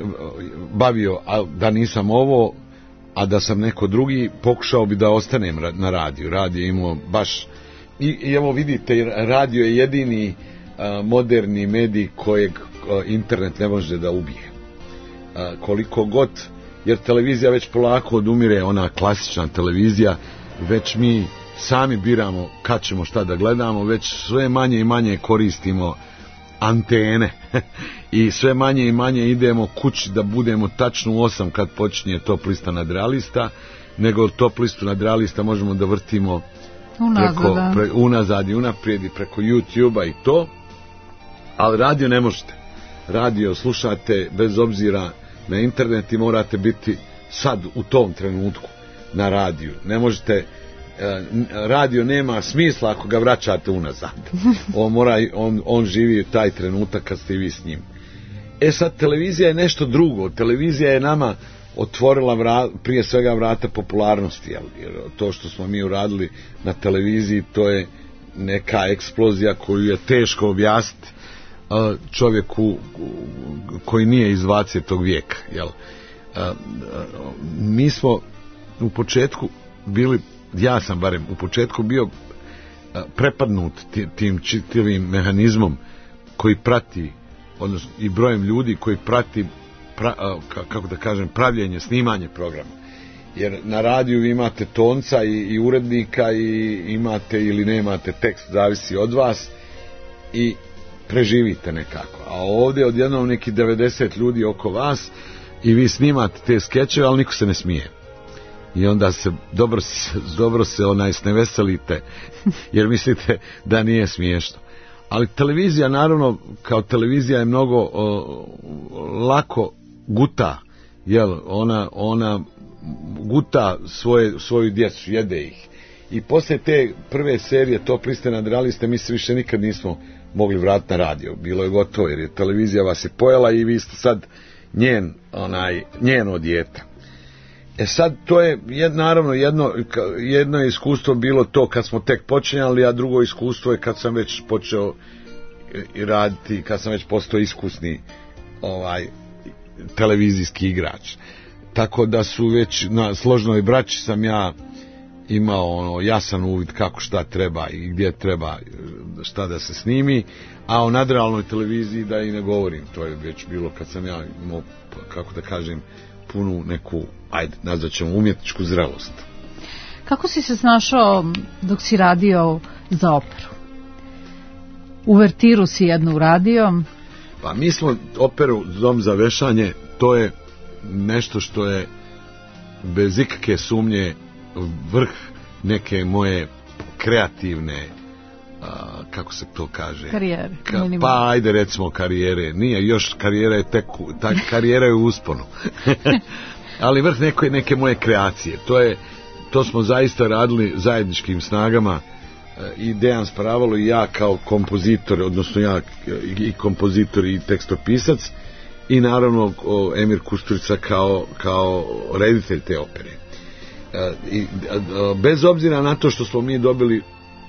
Speaker 5: bavio, a da nisam ovo, a da sam neko drugi, pokušao bi da ostanem na radiju. Radio je imao baš, i, i evo vidite, radio je jedini a, moderni medij kojeg a, internet ne može da ubije. A, koliko god, jer televizija već polako odumire, ona klasična televizija, već mi sami biramo kad ćemo šta da gledamo, već sve manje i manje koristimo antene i sve manje i manje idemo kući da budemo tačno u osam kad počinje Top lista nadrealista, nego Top listu nadrealista možemo da vrtimo
Speaker 3: unazad,
Speaker 5: preko, pre, unazad i unaprijed i preko YouTube-a i to, ali radio ne možete. Radio slušate bez obzira na internet i morate biti sad u tom trenutku na radiju. Ne možete, radio nema smisla ako ga vraćate unazad. On, mora, on, on živi taj trenutak kad ste vi s njim. E sad, televizija je nešto drugo. Televizija je nama otvorila vrat, prije svega vrata popularnosti. Jel? Jer to što smo mi uradili na televiziji, to je neka eksplozija koju je teško objasniti čovjeku koji nije iz dvadesetog vijeka. Jel? Mi smo u početku bili, ja sam barem u početku bio prepadnut tim čitavim mehanizmom koji prati, odnosno i brojem ljudi koji prati pra, kako da kažem, pravljenje, snimanje programa. Jer na radiju vi imate tonca i, i urednika i imate ili nemate tekst, zavisi od vas i preživite nekako. A ovdje odjednom neki devedeset ljudi oko vas i vi snimate te skečeve, ali niko se ne smije. I onda se dobro, dobro se onaj sneveselite jer mislite da nije smiješno. Ali televizija, naravno, kao televizija je mnogo o, lako guta, jel, ona, ona guta svoje, svoju djecu, jede ih. I poslije te prve serije Top liste nadrealiste mi se više nikad nismo mogli vratiti na radio. Bilo je gotovo jer je televizija vas je pojela i vi ste sad njen, onaj, njeno dijete. E sad, to je jed, naravno jedno, jedno iskustvo bilo to kad smo tek počinjali, a drugo iskustvo je kad sam već počeo i raditi, kad sam već postao iskusni ovaj televizijski igrač. Tako da su već na složnoj braći sam ja imao ono jasan uvid kako šta treba i gdje treba šta da se snimi, a o nadrealnoj televiziji da i ne govorim. To je već bilo kad sam ja imao, kako da kažem, punu neku, ajde, nazvat ćemo, umjetničku zrelost.
Speaker 3: Kako si se snašao dok si radio za operu? Uvertiru si jednu uradio?
Speaker 5: Pa mi smo operu Dom za vešanje, to je nešto što je bez ikakve sumnje vrh neke moje kreativne a, kako se to kaže?
Speaker 3: Karijere.
Speaker 5: Ka, pa ajde recimo karijere. Nije, još karijera je tek, ta karijera je u usponu. Ali vrh neke, neke moje kreacije. To je, to smo zaista radili zajedničkim snagama i Dejan Sparavalo i ja kao kompozitor, odnosno ja i kompozitor i tekstopisac i naravno Emir Kusturica kao, kao reditelj te opere. I bez obzira na to što smo mi dobili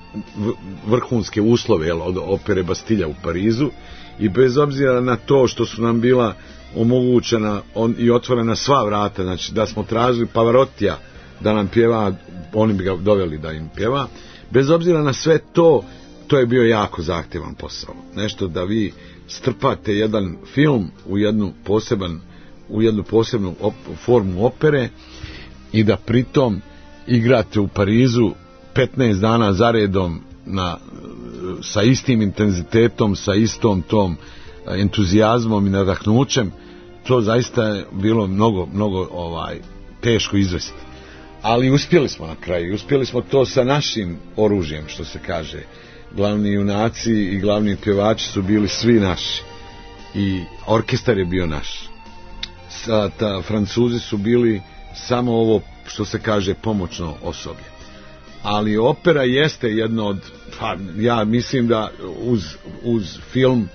Speaker 5: vrhunske uslove jel, od opere Bastilja u Parizu i bez obzira na to što su nam bila omogućena on, i otvorena sva vrata, znači da smo tražili Pavarotija da nam pjeva, oni bi ga doveli da im pjeva, bez obzira na sve to, to je bio jako zahtjevan posao. Nešto da vi strpate jedan film u jednu poseban, u jednu posebnu op, formu opere i da pritom igrate u Parizu petnaest dana zaredom na, sa istim intenzitetom, sa istom tom entuzijazmom i nadahnućem, to zaista je bilo mnogo, mnogo ovaj, teško izvesti. Ali uspjeli smo na kraju, uspjeli smo to sa našim oružjem, što se kaže. Glavni junaci i glavni pjevači su bili svi naši i orkestar je bio naš. Sa, ta, Francuzi su bili samo ovo, što se kaže, pomoćno osoblje. Ali opera jeste jedno od, pa, ja mislim da uz, uz film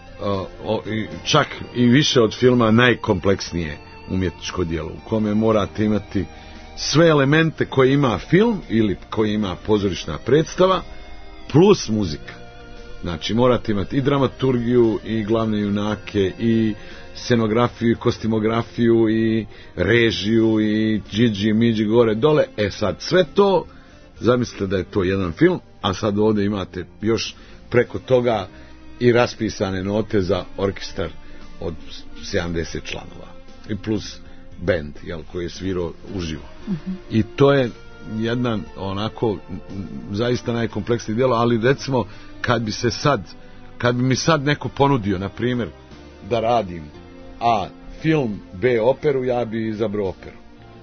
Speaker 5: uh, čak i više od filma najkompleksnije umjetničko djelo u kome morate imati sve elemente koje ima film ili koje ima pozorišna predstava plus muzika. Znači morate imati i dramaturgiju i glavne junake i scenografiju i kostimografiju i režiju i džidži, miđi gore dole. E sad sve to, zamislite da je to jedan film, a sad ovdje imate još preko toga i raspisane note za orkestar od sedamdeset članova i plus band, jel, koji je svirao uživo. Uh-huh. I to je jedan onako zaista najkompleksniji djelo, ali recimo kad bi se sad, kad bi mi sad neko ponudio, na primjer, da radim A film, B operu, ja bi izabrao operu.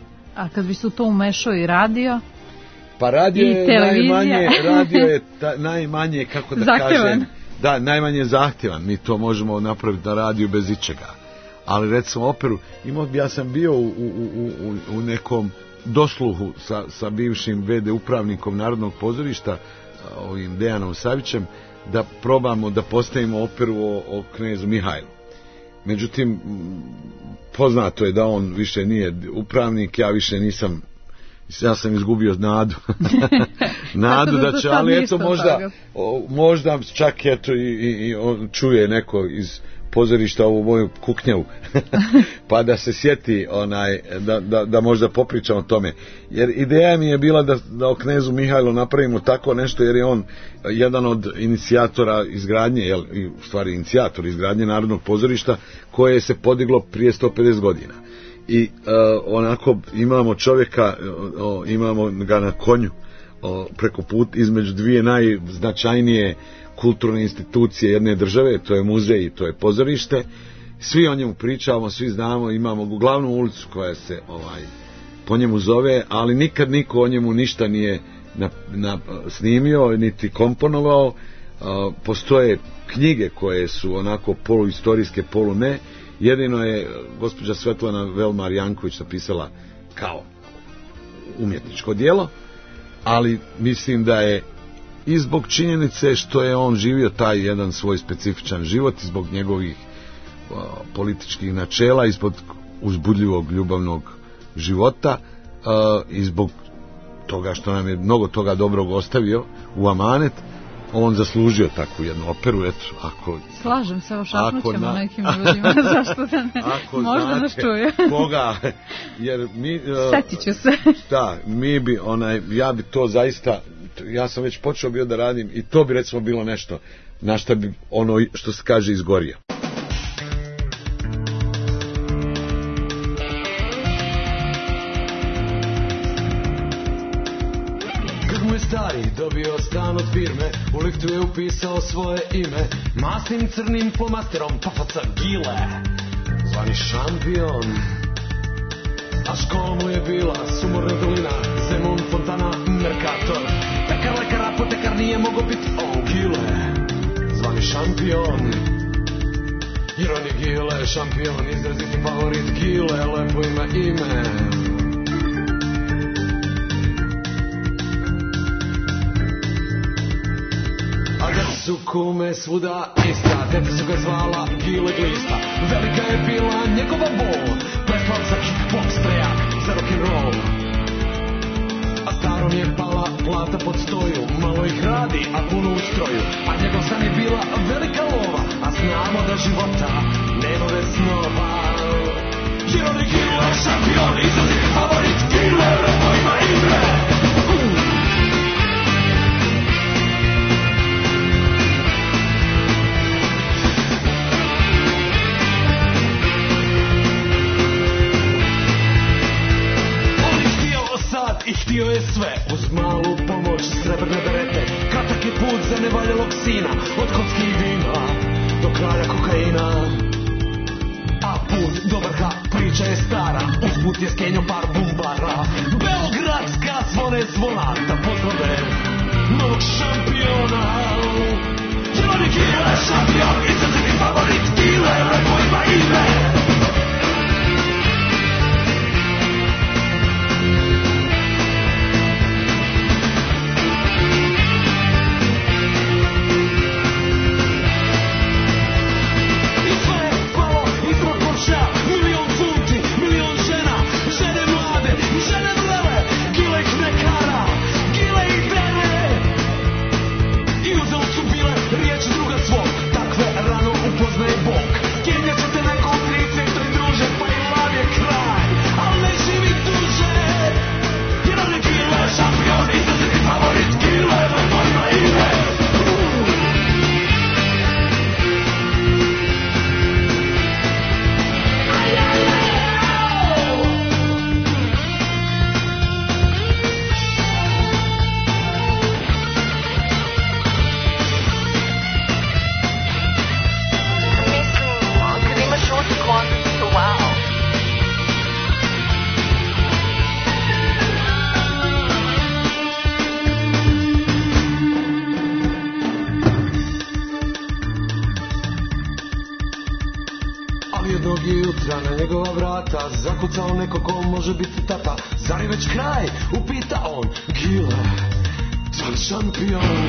Speaker 3: A kad bi se to umešao i radio?
Speaker 5: Pa radio je najmanje, radio je ta, najmanje, kako da
Speaker 3: zahtjevan.
Speaker 5: kažem, da, najmanje zahtjevan. Mi to možemo napraviti na radiju bez ičega. Ali recimo operu, imao, ja sam bio u, u, u, u nekom dosluhu sa, sa bivšim ve de upravnikom Narodnog pozorišta, ovim Dejanom Savićem, da probamo da postavimo operu o, o knezu Mihajlu. Međutim, poznato je da on više nije upravnik, ja više nisam, ja sam izgubio nadu. nadu da će, ali eto možda, o, možda čak eto i, i, i on čuje neko iz pozorišta ovu moju kuknjavu pa da se sjeti onaj, da, da, da možda popričam o tome, jer ideja mi je bila da, da o knezu Mihajlu napravimo tako nešto, jer je on jedan od inicijatora izgradnje, jel, u stvari inicijator izgradnje Narodnog pozorišta koje se podiglo prije sto pedeset godina i uh, onako imamo čovjeka, uh, imamo ga na konju uh, preko put između dvije najznačajnije kulturne institucije jedne države, to je muzej i to je pozorište. Svi o njemu pričamo, svi znamo, imamo glavnu ulicu koja se ovaj po njemu zove, ali nikad niko o njemu ništa nije na, na, snimio, niti komponovao. Uh, postoje knjige koje su onako poluistorijske, polu ne. Jedino je gospođa Svetlana Velmar Janković napisala kao umjetničko djelo, ali mislim da je i zbog činjenice što je on živio taj jedan svoj specifičan život i zbog njegovih uh, političkih načela i zbog uzbudljivog ljubavnog života uh, i zbog toga što nam je mnogo toga dobrog ostavio u amanet, on zaslužio takvu jednu operu. Eto, ako
Speaker 3: slažem se, ošapnućemo na... nekim ljudima zašto da ne, možda nas čuje
Speaker 5: koga, jer mi uh,
Speaker 3: setit ću se
Speaker 5: da, mi bi onaj, ja bi to zaista, ja sam već počeo bio da radim i to bi recimo bilo nešto na što bi ono što se kaže izgorio.
Speaker 6: Kad mu je stari dobio stan od firme, u liftu je upisao svoje ime masnim crnim flomasterom pafaca Gile, zvani šampion. A škola mu je bila Sumorna dolina, Zemun, Fontana, Mercator. Pekar, lekar, apotekar nije mogo biti on. mi šampion. Jer on je Gile šampion, izraziti favorit Gile, lepo ima ime. A da su kume svuda ista, teta su ga zvala Gile Glista. Velika je bila njegova bol, preslav za kickbox prejak, za rock'n'roll. A starom je pala plata pod stoju, malo ih radi, a puno u stroju. A njegov san je bila velika lova, a znamo da života nema bez snova. Jer on je Gile šampion, izraziti favorit Gile, lepo ima ime. I htio je sve, uz malu pomoć srebrne berete. Kratak je put za nevaljelog sina, od kocki i vina do kraja kokaina. A put do vrha, priča je stara, usput je skenio par bumbara. Beogradska zvone zvona, da pozdrave novog šampiona. Jer on je Gile šampion, izraziti favorit Gile, lepo ima ime. Zakucao neko ko može biti tata. Zar je već kraj? Upita on. Gile, tvoj šampion.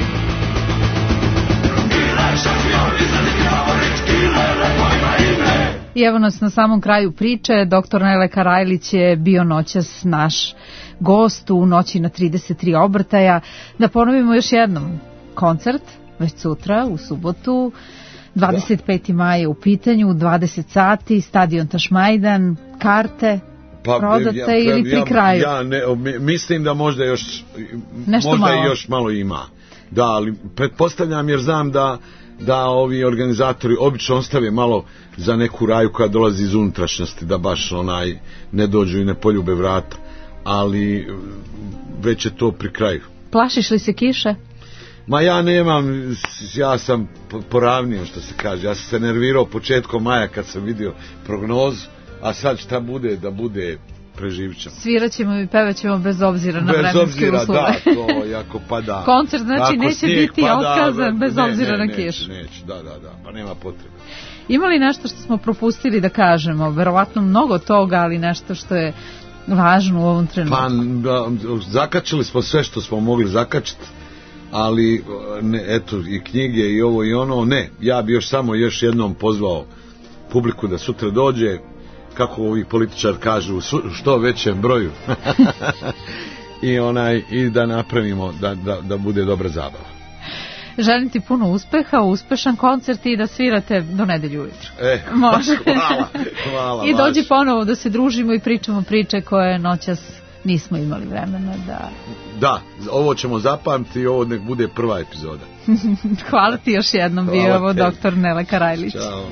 Speaker 6: Gile šampion, izraziti favorit Gile, lepo ima ime.
Speaker 3: I evo nas na samom kraju priče. Doktor Nele Karajlić je bio noćas naš gost u noći na trideset tri obrtaja. Da ponovimo još jednom. Koncert već sutra u subotu. dvadeset peti maj je u pitanju, dvadeset sati, stadion Tašmajdan, karte pa, prodate ja, ili pri kraju?
Speaker 5: Ja, ja ne, mislim da možda još
Speaker 3: Nešto
Speaker 5: možda
Speaker 3: malo.
Speaker 5: i još malo ima. Da, ali pretpostavljam jer znam da, da ovi organizatori obično ostave malo za neku raju koja dolazi iz unutrašnjosti, da baš onaj ne dođu i ne poljube vrata, ali već je to pri kraju.
Speaker 3: Plašiš li se kiše?
Speaker 5: Ma ja nemam, ja sam poravnio što se kaže, ja sam se nervirao početkom maja kad sam vidio prognozu, a sad šta bude, da bude preživit ćemo.
Speaker 3: Svirat ćemo i pevat ćemo bez obzira na vremenske uslove.
Speaker 5: Bez obzira, da, to jako pada.
Speaker 3: Koncert znači neće biti pada, otkazan bez ne, obzira
Speaker 5: ne,
Speaker 3: na kišu.
Speaker 5: Neće, neće, da, da, da, pa nema potrebe.
Speaker 3: Ima li nešto što smo propustili da kažemo? Verovatno mnogo toga, ali nešto što je važno u ovom trenutku.
Speaker 5: Pa, zakačili smo sve što smo mogli zakačiti, ali ne, eto, i knjige i ovo i ono, ne, ja bi još samo još jednom pozvao publiku da sutra dođe, kako ovi političari kažu, u što većem broju i onaj i da napravimo da, da, da bude dobra zabava.
Speaker 3: Želim ti puno uspeha, uspešan koncert i da svirate do nedelju ujutro.
Speaker 5: E,
Speaker 3: može.
Speaker 5: Hvala, hvala.
Speaker 3: I dođi ponovo da se družimo i pričamo priče koje noćas nismo imali vremena da...
Speaker 5: Da, ovo ćemo zapamtiti i ovo nek bude prva epizoda.
Speaker 3: Hvala ti još jednom, hvala, bio ovo doktor Nele Karajlić.
Speaker 5: Ćao.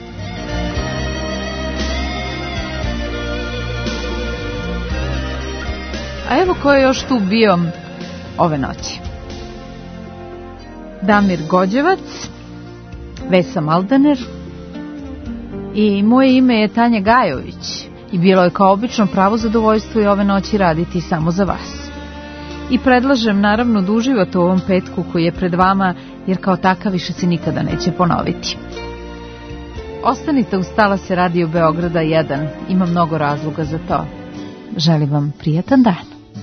Speaker 3: A evo ko je još tu bio ove noći. Damir Gođevac, Vesa Maldaner i moje ime je Tanja Gajović i bilo je kao obično pravo zadovoljstvo i ove noći raditi samo za vas. I predlažem naravno da uživate u ovom petku koji je pred vama jer kao takav više se nikada neće ponoviti. Ostanite uz talase Radio Beograda jedan, ima mnogo razloga za to. Želim vam prijatan dan.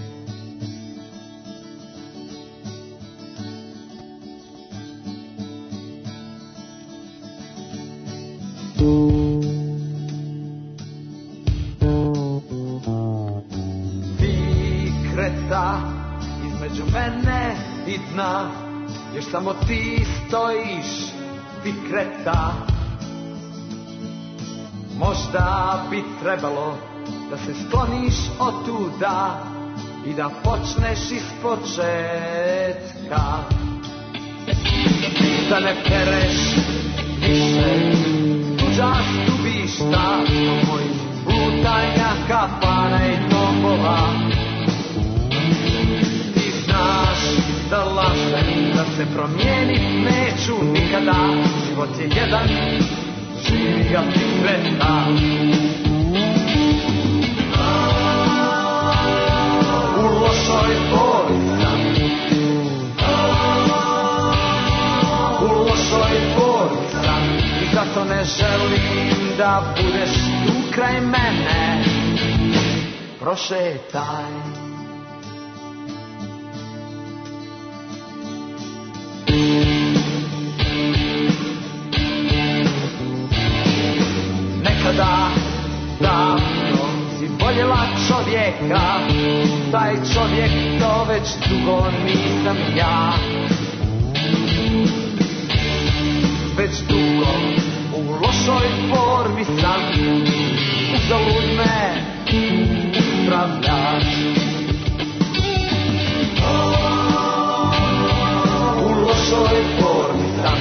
Speaker 6: Vikreta između mene i dna, još samo ti stojiš, vikreta. Možda bi trebalo da se skloniš otuda i da počneš ispočetka, da ne pereš više tuđa stubišta mojih lutanja, kafana i tombova. Ti znaš da lažem, da se promijenit neću nikada, život je jedan, živi ga vikreta. U lošoj formi sam, u lošoj formi sam, i zato ne želim da budeš tu kraj mene. Prošetaj. Nekada davno si voljela čovjeka, taj čovjek to već dugo nisam ja. Već dugo u lošoj formi sam, uzalud me uspravljaš. U lošoj formi sam,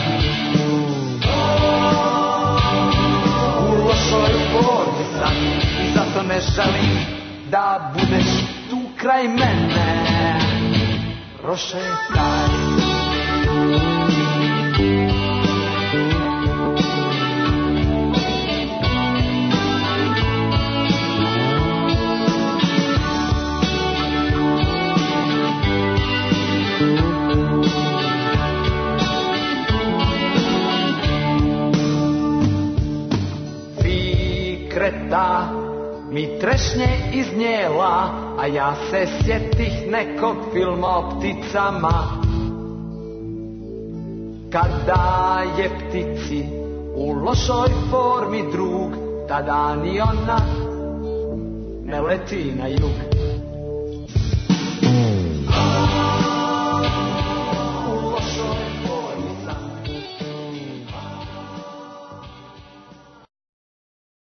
Speaker 6: u lošoj formi sam, i zato ne želim da budeš tu kraj mene. Prošetaj. Vikreta mi trešnje iznijela, a ja se sjetih nekog filma o pticama. Kada je ptici u lošoj formi drug, tada ni ona ne leti na jug.